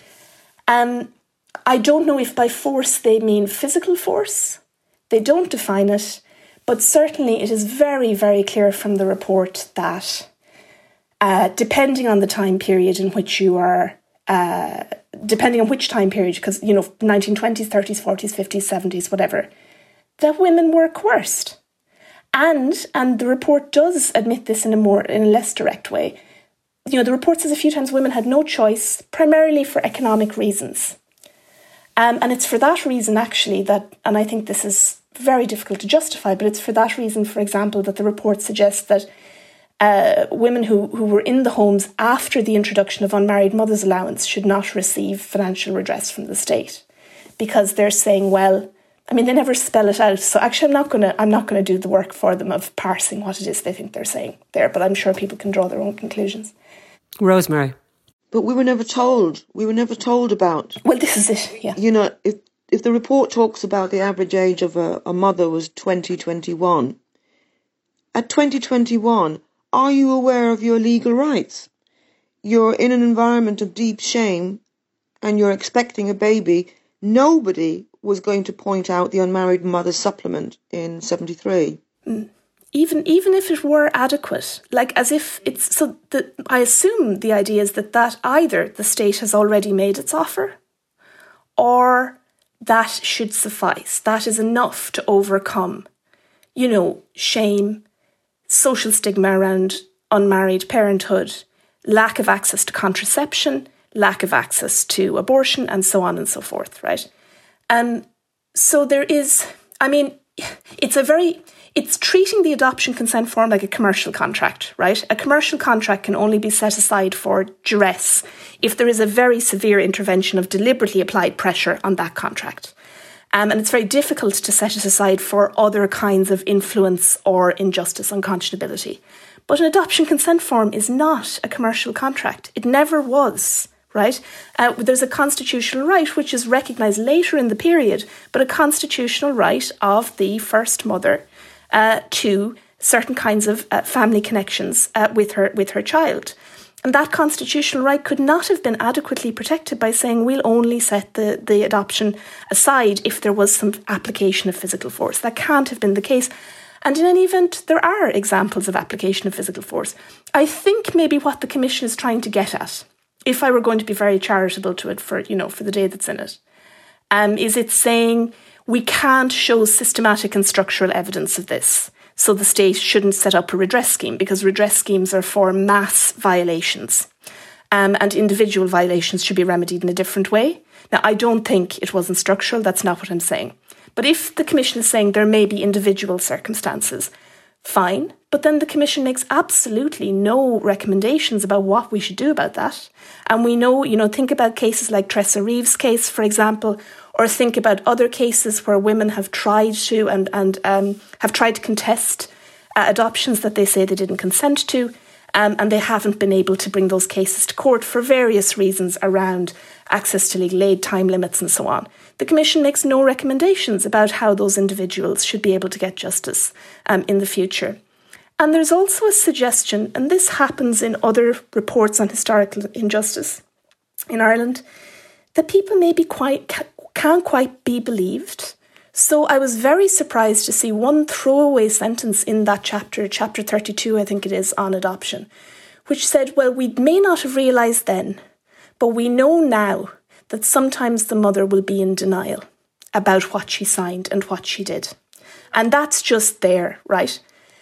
Um, I don't know if by force they mean physical force. They don't define it, but certainly it is very, very clear from the report that uh, depending on the time period in which you are, uh, depending on which time period, because, you know, nineteen twenties, thirties, forties, fifties, seventies, whatever, that women were coerced. And, and the report does admit this in a more, in a less direct way. You know, the report says a few times women had no choice, primarily for economic reasons. Um, and it's for that reason, actually, that, and I think this is very difficult to justify, but it's for that reason, for example, that the report suggests that uh, women who, who were in the homes after the introduction of unmarried mothers' allowance should not receive financial redress from the state. Because they're saying, well, I mean, they never spell it out. So actually, I'm not going to I'm not going to do the work for them of parsing what it is they think they're saying there, but I'm sure people can draw their own conclusions. Rosemary. But we were never told. We were never told about. Well, this is it, yeah. You know, if if the report talks about the average age of a, a mother was twenty, twenty-one, at twenty, twenty-one, are you aware of your legal rights? You're in an environment of deep shame and you're expecting a baby. Nobody was going to point out the unmarried mother supplement in seventy-three. Mm. Even even if it were adequate, like as if it's so that I assume the idea is that that either the state has already made its offer, or that should suffice. That is enough to overcome, you know, shame, social stigma around unmarried parenthood, lack of access to contraception, lack of access to abortion, and so on and so forth, right? Um, so there is, I mean, it's a very, it's treating the adoption consent form like a commercial contract, right? A commercial contract can only be set aside for duress if there is a very severe intervention of deliberately applied pressure on that contract. Um, and it's very difficult to set it aside for other kinds of influence or injustice, unconscionability. But an adoption consent form is not a commercial contract. It never was. Right? Uh, there's a constitutional right which is recognised later in the period, but a constitutional right of the first mother uh, to certain kinds of uh, family connections uh, with her with her child. And that constitutional right could not have been adequately protected by saying we'll only set the, the adoption aside if there was some application of physical force. That can't have been the case. And in any event, there are examples of application of physical force. I think maybe what the Commission is trying to get at, if I were going to be very charitable to it for, you know, for the day that's in it, um, is it saying we can't show systematic and structural evidence of this, so the state shouldn't set up a redress scheme, because redress schemes are for mass violations, um, and individual violations should be remedied in a different way. Now, I don't think it wasn't structural, that's not what I'm saying. But if the Commission is saying there may be individual circumstances, fine, but then the Commission makes absolutely no recommendations about what we should do about that. And we know, you know, think about cases like Tressa Reeves' case, for example, or think about other cases where women have tried to and, and um, have tried to contest uh, adoptions that they say they didn't consent to, um, and they haven't been able to bring those cases to court for various reasons around access to legal aid, time limits and so on. The Commission makes no recommendations about how those individuals should be able to get justice um, in the future. And there's also a suggestion, and this happens in other reports on historical injustice in Ireland, that people maybe quite can't quite be believed. So I was very surprised to see one throwaway sentence in that chapter, chapter thirty-two, I think it is, on adoption, which said, well, we may not have realised then, but we know now that sometimes the mother will be in denial about what she signed and what she did. And that's just there, right?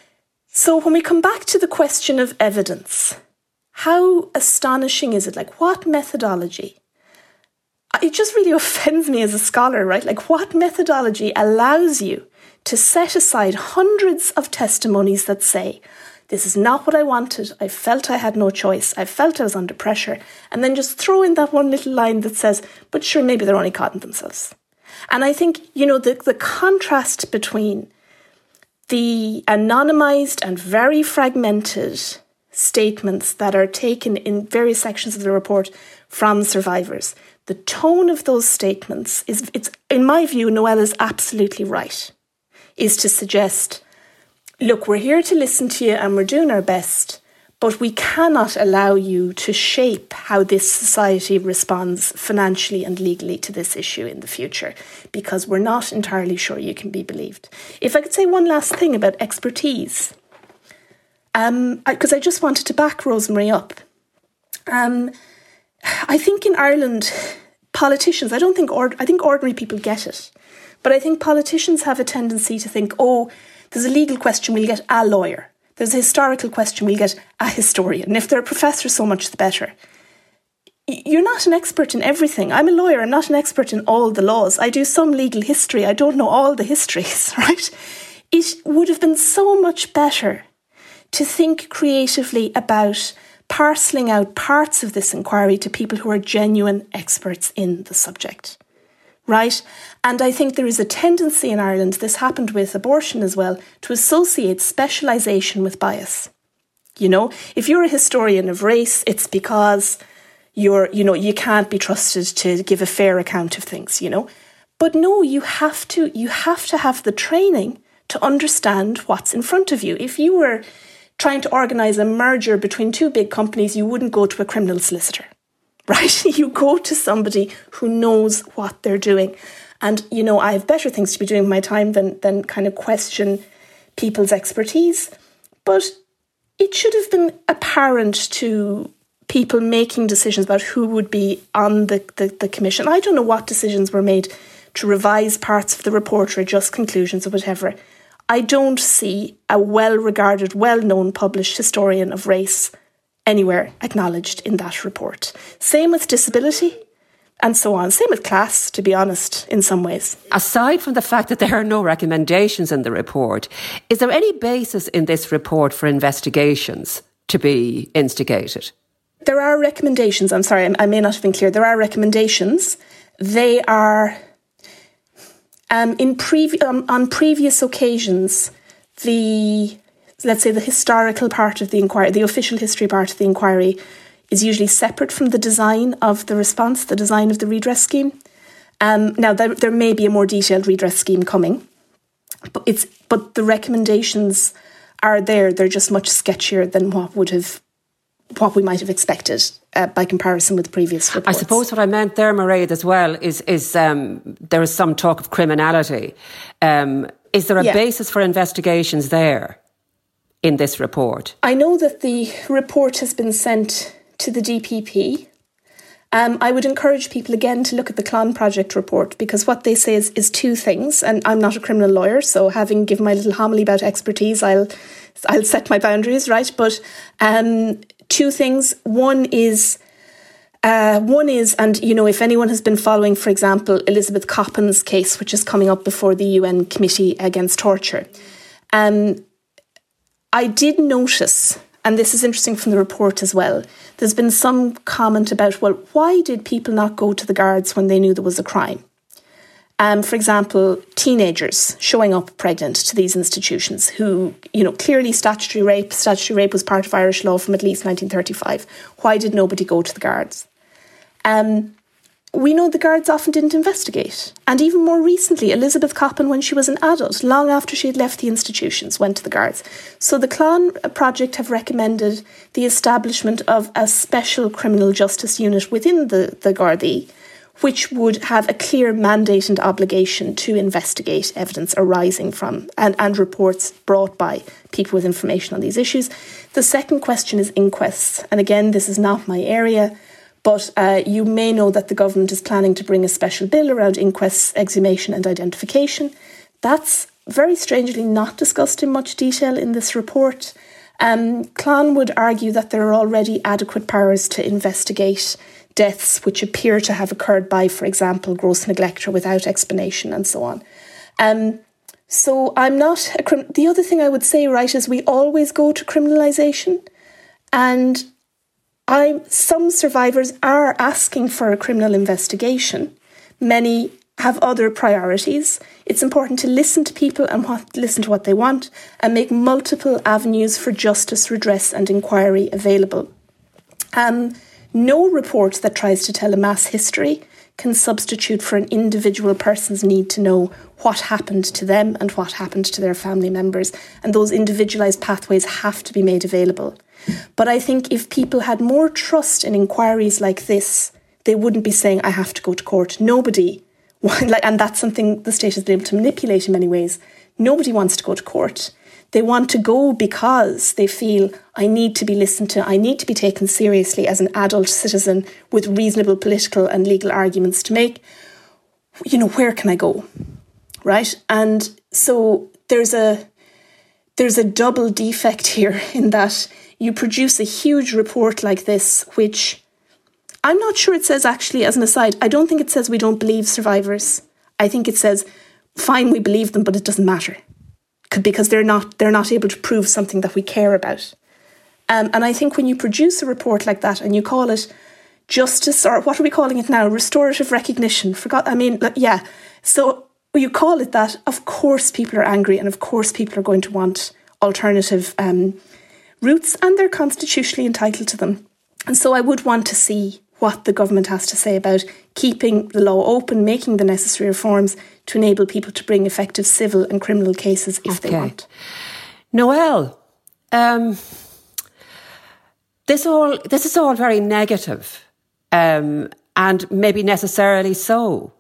So when we come back to the question of evidence, how astonishing is it? Like, what methodology it just really offends me as a scholar, right? Like, what methodology allows you to set aside hundreds of testimonies that say, this is not what I wanted, I felt I had no choice, I felt I was under pressure, and then just throw in that one little line that says, but sure, maybe they're only caught themselves. And I think, you know, the, the contrast between the anonymised and very fragmented statements that are taken in various sections of the report from survivors, the tone of those statements is, it's, in my view, Noelle is absolutely right, is to suggest, look, we're here to listen to you and we're doing our best, but we cannot allow you to shape how this society responds financially and legally to this issue in the future, because we're not entirely sure you can be believed. If I could say one last thing about expertise, um, because I, I just wanted to back Rosemary up. Um, I think in Ireland, politicians, I don't think, or, I think ordinary people get it, but I think politicians have a tendency to think, oh, there's a legal question, we'll get a lawyer. There's a historical question, we'll get a historian. And if they're a professor, so much the better. You're not an expert in everything. I'm a lawyer, I'm not an expert in all the laws. I do some legal history, I don't know all the histories, right? It would have been so much better to think creatively about parcelling out parts of this inquiry to people who are genuine experts in the subject, right? And I think there is a tendency in Ireland, this happened with abortion as well, to associate specialisation with bias. You know, if you're a historian of race, it's because you're, you know, you can't be trusted to give a fair account of things, you know. But no, you have to, you have to have the training to understand what's in front of you. If you were trying to organise a merger between two big companies, you wouldn't go to a criminal solicitor, right? You go to somebody who knows what they're doing. And, you know, I have better things to be doing with my time than, than kind of question people's expertise. But it should have been apparent to people making decisions about who would be on the, the, the commission. I don't know what decisions were made to revise parts of the report or adjust conclusions or whatever. I don't see a well-regarded, well-known published historian of race anywhere acknowledged in that report. Same with disability and so on. Same with class, to be honest, in some ways. Aside from the fact that there are no recommendations in the report, is there any basis in this report for investigations to be instigated? There are recommendations. I'm sorry, I may not have been clear. There are recommendations. They are... Um, in previ- um, on previous occasions, the, let's say, the historical part of the inquiry, the official history part of the inquiry, is usually separate from the design of the response, the design of the redress scheme. Um, now, there, there may be a more detailed redress scheme coming, but it's but the recommendations are there. They're just much sketchier than what would have, what we might have expected uh, by comparison with previous reports. I suppose what I meant there, Mairead, as well, is is um, there is some talk of criminality. Um, is there a yeah. basis for investigations there in this report? I know that the report has been sent to the D P P. Um, I would encourage people again to look at the Clon Project report, because what they say is, is two things, and I'm not a criminal lawyer, so having given my little homily about expertise, I'll I'll set my boundaries, right? But um, two things. One is, uh, one is, and you know, if anyone has been following, for example, Elizabeth Coppen's case, which is coming up before the U N Committee Against Torture, um, I did notice, and this is interesting from the report as well, there's been some comment about, well, why did people not go to the guards when they knew there was a crime? Um, for example, teenagers showing up pregnant to these institutions who, you know, clearly statutory rape, statutory rape was part of Irish law from at least nineteen thirty-five. Why did nobody go to the guards? Um, we know the guards often didn't investigate. And even more recently, Elizabeth Coppen, when she was an adult, long after she had left the institutions, went to the guards. So the Clon Project have recommended the establishment of a special criminal justice unit within the, the Gardaí, which would have a clear mandate and obligation to investigate evidence arising from and, and reports brought by people with information on these issues. The second question is inquests. And again, this is not my area, but uh, you may know that the government is planning to bring a special bill around inquests, exhumation and identification. That's very strangely not discussed in much detail in this report. Um, Clon would argue that there are already adequate powers to investigate deaths which appear to have occurred by, for example, gross neglect or without explanation and so on. Um, so I'm not a crim- the other thing I would say, right, is we always go to criminalisation, and I some survivors are asking for a criminal investigation. Many have other priorities. It's important to listen to people and what, listen to what they want and make multiple avenues for justice, redress and inquiry available. Um, no report that tries to tell a mass history can substitute for an individual person's need to know what happened to them and what happened to their family members. And those individualised pathways have to be made available. But I think if people had more trust in inquiries like this, they wouldn't be saying, I have to go to court. Nobody, and that's something the state has been able to manipulate in many ways. Nobody wants to go to court. They want to go because they feel, I need to be listened to, I need to be taken seriously as an adult citizen with reasonable political and legal arguments to make. You know, where can I go? Right? And so there's a there's a double defect here in that you produce a huge report like this, which I'm not sure it says, actually, as an aside, I don't think it says we don't believe survivors. I think it says, fine, we believe them, but it doesn't matter. Because they're not they're not able to prove something that we care about. Um, and I think when you produce a report like that and you call it justice, or what are we calling it now? Restorative recognition. Forgot, I mean, yeah. So you call it that, of course people are angry and of course people are going to want alternative um, routes, and they're constitutionally entitled to them. And so I would want to see what the government has to say about keeping the law open, making the necessary reforms to enable people to bring effective civil and criminal cases if okay. they want. Noelle, um, this all this is all very negative, um, and maybe necessarily so.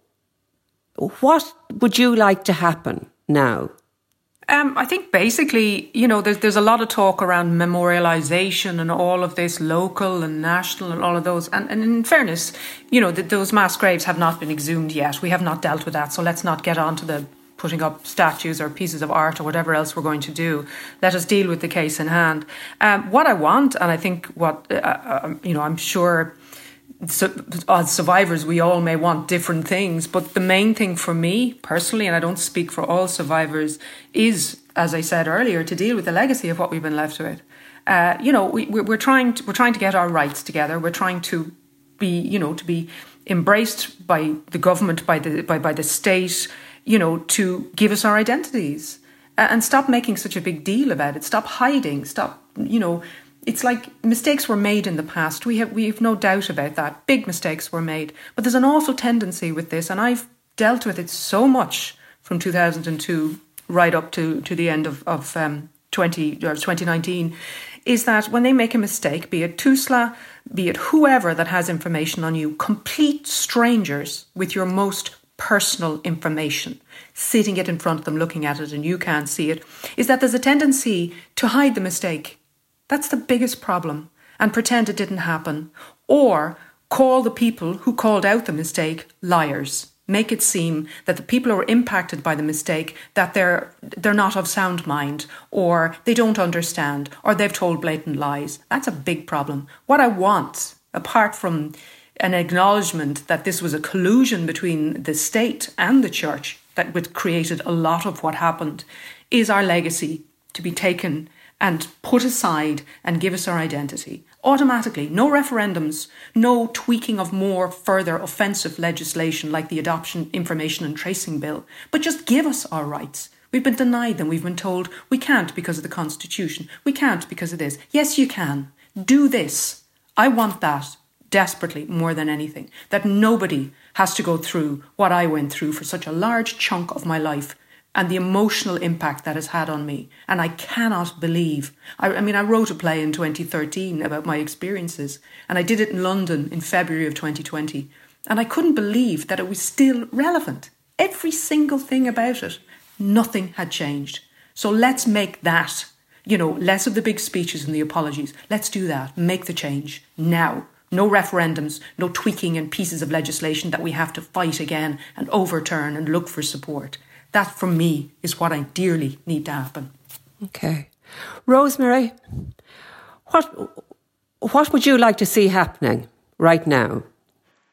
What would you like to happen now? Um, I think basically, you know, there's, there's a lot of talk around memorialisation and all of this, local and national and all of those. And, and in fairness, you know, the, those mass graves have not been exhumed yet. We have not dealt with that. So let's not get on to the putting up statues or pieces of art or whatever else we're going to do. Let us deal with the case in hand. Um, what I want, and I think what, uh, uh, you know, I'm sure... So, as survivors, we all may want different things, but the main thing for me personally, and I don't speak for all survivors, is, as I said earlier, to deal with the legacy of what we've been left with. Uh, you know, we, we're trying to, we're trying to get our rights together. We're trying to be, you know, to be embraced by the government, by the by, by the state, you know, to give us our identities, uh, and stop making such a big deal about it. Stop hiding. Stop, you know. It's like mistakes were made in the past. We have we have no doubt about that. Big mistakes were made. But there's an awful tendency with this, and I've dealt with it so much from two thousand two right up to, to the end of, of um, twenty, or twenty nineteen, is that when they make a mistake, be it TUSLA, be it whoever that has information on you, complete strangers with your most personal information, sitting it in front of them, looking at it, and you can't see it, is that there's a tendency to hide the mistake. That's the biggest problem, and pretend it didn't happen, or call the people who called out the mistake liars. Make it seem that the people who are impacted by the mistake, that they're they're not of sound mind, or they don't understand, or they've told blatant lies. That's a big problem. What I want, apart from an acknowledgement that this was a collusion between the state and the church that created a lot of what happened, is our legacy to be taken and put aside and give us our identity. Automatically, no referendums, no tweaking of more further offensive legislation like the Adoption Information and Tracing Bill, but just give us our rights. We've been denied them. We've been told we can't because of the Constitution. We can't because of this. Yes, you can. Do this. I want that desperately more than anything. That nobody has to go through what I went through for such a large chunk of my life, and the emotional impact that has had on me. And I cannot believe, I, I mean, I wrote a play in twenty thirteen about my experiences, and I did it in London in February of twenty twenty. And I couldn't believe that it was still relevant. Every single thing about it, nothing had changed. So let's make that, you know, less of the big speeches and the apologies. Let's do that. Make the change now. No referendums, no tweaking and pieces of legislation that we have to fight again and overturn and look for support. That, for me, is what I dearly need to happen. Okay. Rosemary, what what would you like to see happening right now?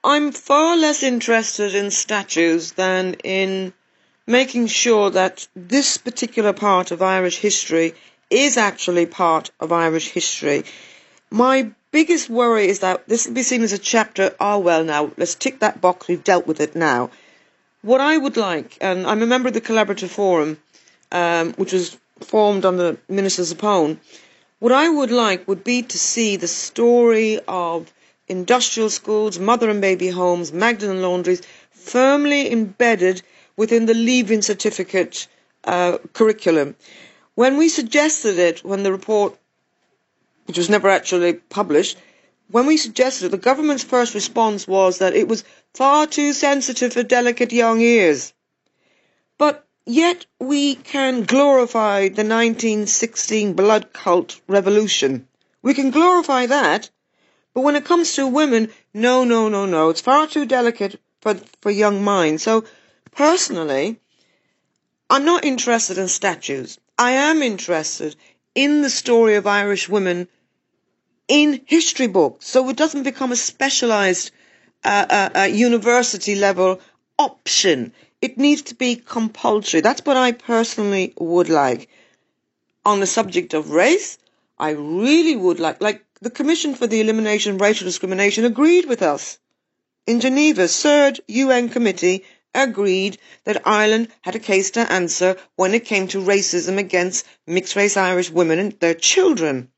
I'm far less interested in statues than in making sure that this particular part of Irish history is actually part of Irish history. My biggest worry is that this will be seen as a chapter, oh well now, let's tick that box, we've dealt with it now. What I would like, and I'm a member of the Collaborative Forum, um, which was formed on the Ministers of Home, what I would like would be to see the story of industrial schools, mother and baby homes, Magdalen laundries, firmly embedded within the Leaving Certificate uh, curriculum. When we suggested it, when the report, which was never actually published, when we suggested it, the government's first response was that it was far too sensitive for delicate young ears. But yet we can glorify the nineteen sixteen blood cult revolution. We can glorify that, but when it comes to women, no, no, no, no, it's far too delicate for, for young minds. So personally, I'm not interested in statues. I am interested in the story of Irish women in history books, so it doesn't become a specialised uh, uh, uh, university level option. It needs to be compulsory. That's what I personally would like. On the subject of race, I really would like, like the Commission for the Elimination of Racial Discrimination agreed with us. In Geneva, third U N committee agreed that Ireland had a case to answer when it came to racism against mixed-race Irish women and their children.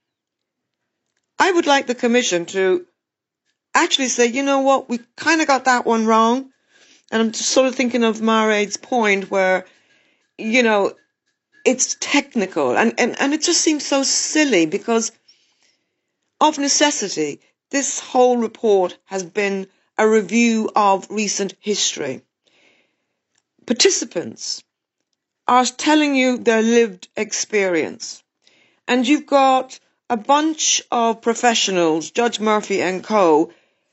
I would like the Commission to actually say, you know what, we kind of got that one wrong. And I'm just sort of thinking of Mairead's point where, you know, it's technical. And, and, and it just seems so silly because of necessity, this whole report has been a review of recent history. Participants are telling you their lived experience. And you've got a bunch of professionals, Judge Murphy and co,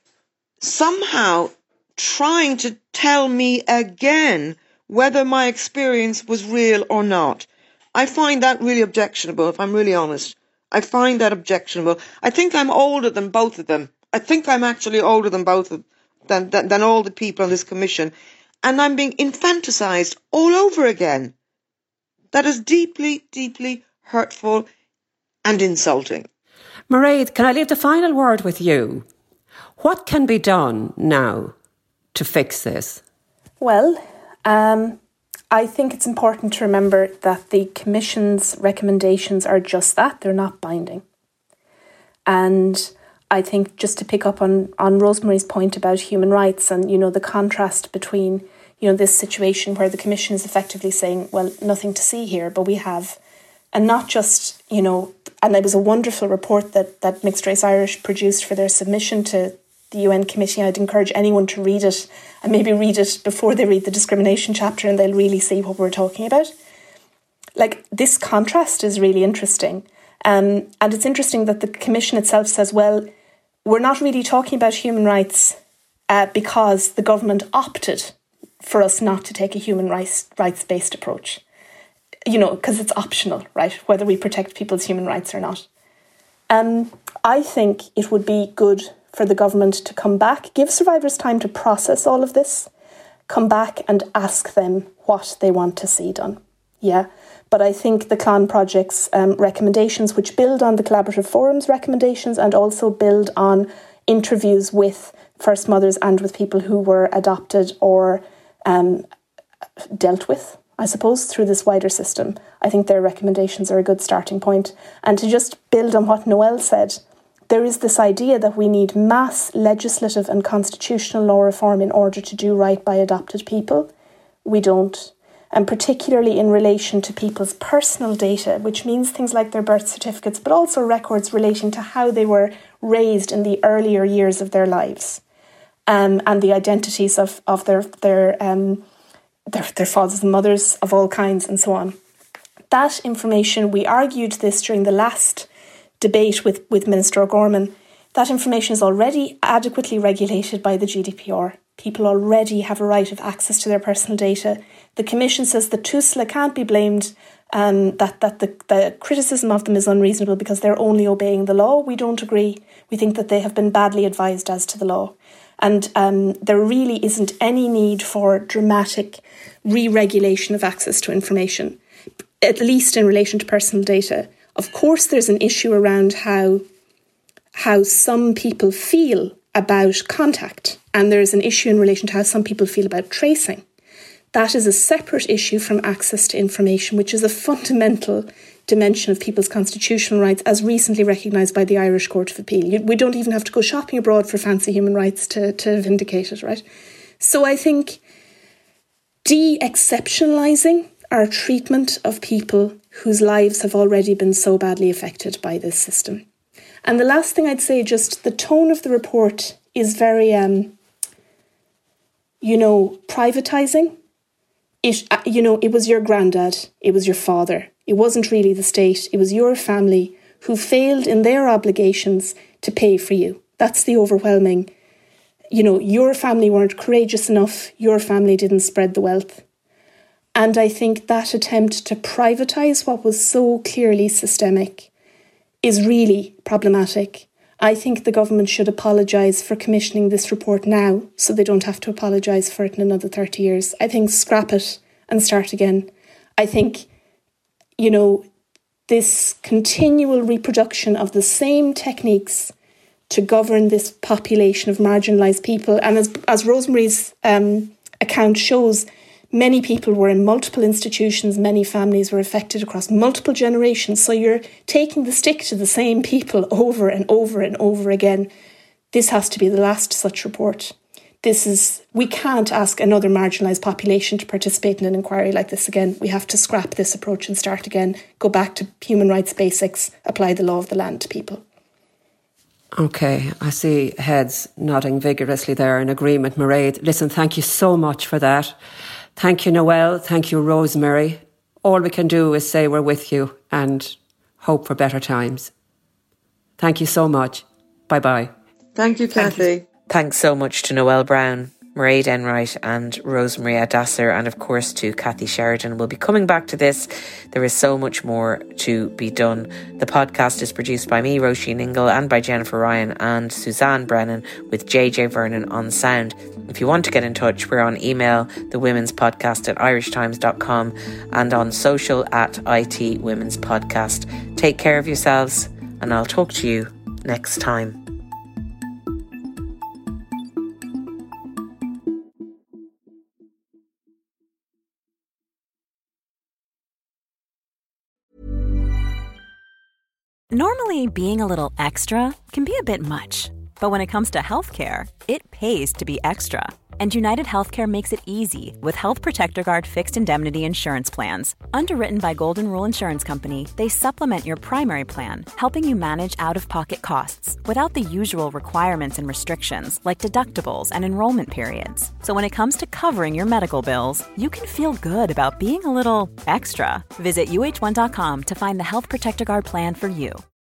somehow trying to tell me again whether my experience was real or not. I find that really objectionable, if I'm really honest. I find that objectionable. I think I'm older than both of them. I think I'm actually older than both of than, than, than all the people on this commission. And I'm being infanticized all over again. That is deeply, deeply hurtful and insulting. Mairead, can I leave the final word with you? What can be done now to fix this? Well, um, I think it's important to remember that the Commission's recommendations are just that. They're not binding. And I think just to pick up on, on Rosemary's point about human rights and, you know, the contrast between, you know, this situation where the Commission is effectively saying, well, nothing to see here, but we have, and not just, you know, and it was a wonderful report that, that Mixed Race Irish produced for their submission to the U N Committee. I'd encourage anyone to read it and maybe read it before they read the discrimination chapter and they'll really see what we're talking about. Like, this contrast is really interesting. Um, and it's interesting that the Commission itself says, well, we're not really talking about human rights uh, because the government opted for us not to take a human rights, rights-based approach. You know, because it's optional, right, whether we protect people's human rights or not. Um, I think it would be good for the government to come back, give survivors time to process all of this, come back and ask them what they want to see done. Yeah, but I think the Clon Project's um, recommendations, which build on the Collaborative Forum's recommendations and also build on interviews with first mothers and with people who were adopted or um, dealt with, I suppose, through this wider system. I think their recommendations are a good starting point. And to just build on what Noelle said, there is this idea that we need mass legislative and constitutional law reform in order to do right by adopted people. We don't. And particularly in relation to people's personal data, which means things like their birth certificates, but also records relating to how they were raised in the earlier years of their lives, um, and the identities of, of their, their, um, their, their fathers and mothers of all kinds and so on. That information, we argued this during the last debate with, with Minister O'Gorman, that information is already adequately regulated by the G D P R. People already have a right of access to their personal data. The Commission says that TUSLA can't be blamed, um, that, that the, the criticism of them is unreasonable because they're only obeying the law. We don't agree. We think that they have been badly advised as to the law. And um, there really isn't any need for dramatic re-regulation of access to information, at least in relation to personal data. Of course, there's an issue around how, how some people feel about contact, and there's an issue in relation to how some people feel about tracing. That is a separate issue from access to information, which is a fundamental dimension of people's constitutional rights, as recently recognised by the Irish Court of Appeal. We don't even have to go shopping abroad for fancy human rights to, to vindicate it, right? So I think de-exceptionalising our treatment of people whose lives have already been so badly affected by this system. And the last thing I'd say, just the tone of the report is very, um, you know, privatising. It, you know, it was your granddad, it was your father. It wasn't really the state, it was your family who failed in their obligations to pay for you. That's the overwhelming, you know, your family weren't courageous enough, your family didn't spread the wealth. And I think that attempt to privatise what was so clearly systemic is really problematic. I think the government should apologise for commissioning this report now so they don't have to apologise for it in another thirty years. I think scrap it and start again. I think, you know, this continual reproduction of the same techniques to govern this population of marginalised people, and as, as Rosemary's um, account shows, many people were in multiple institutions, many families were affected across multiple generations. So you're taking the stick to the same people over and over and over again. This has to be the last such report. This is, we can't ask another marginalised population to participate in an inquiry like this again. We have to scrap this approach and start again, go back to human rights basics, apply the law of the land to people. OK, I see heads nodding vigorously there in agreement. Mairead, listen, thank you so much for that. Thank you, Noelle. Thank you, Rosemary. All we can do is say we're with you and hope for better times. Thank you so much. Bye-bye. Thank you, Kathy. Thank you. Thanks so much to Noelle Brown, Mairead Enright and Rosemary Adasser, and of course to Kathy Sheridan. We'll be coming back to this. There is so much more to be done. The podcast is produced by me, Roisin Ingle, and by Jennifer Ryan and Suzanne Brennan, with J J Vernon on sound. If you want to get in touch, we're on email, the women's podcast at irish times dot com, and on social at I T Women's Podcast. Take care of yourselves, and I'll talk to you next time. Normally, being a little extra can be a bit much, but when it comes to healthcare, it pays to be extra. And United Healthcare makes it easy with Health Protector Guard fixed indemnity insurance plans. Underwritten by Golden Rule Insurance Company, they supplement your primary plan, helping you manage out-of-pocket costs without the usual requirements and restrictions like deductibles and enrollment periods. So when it comes to covering your medical bills, you can feel good about being a little extra. Visit U H one dot com to find the Health Protector Guard plan for you.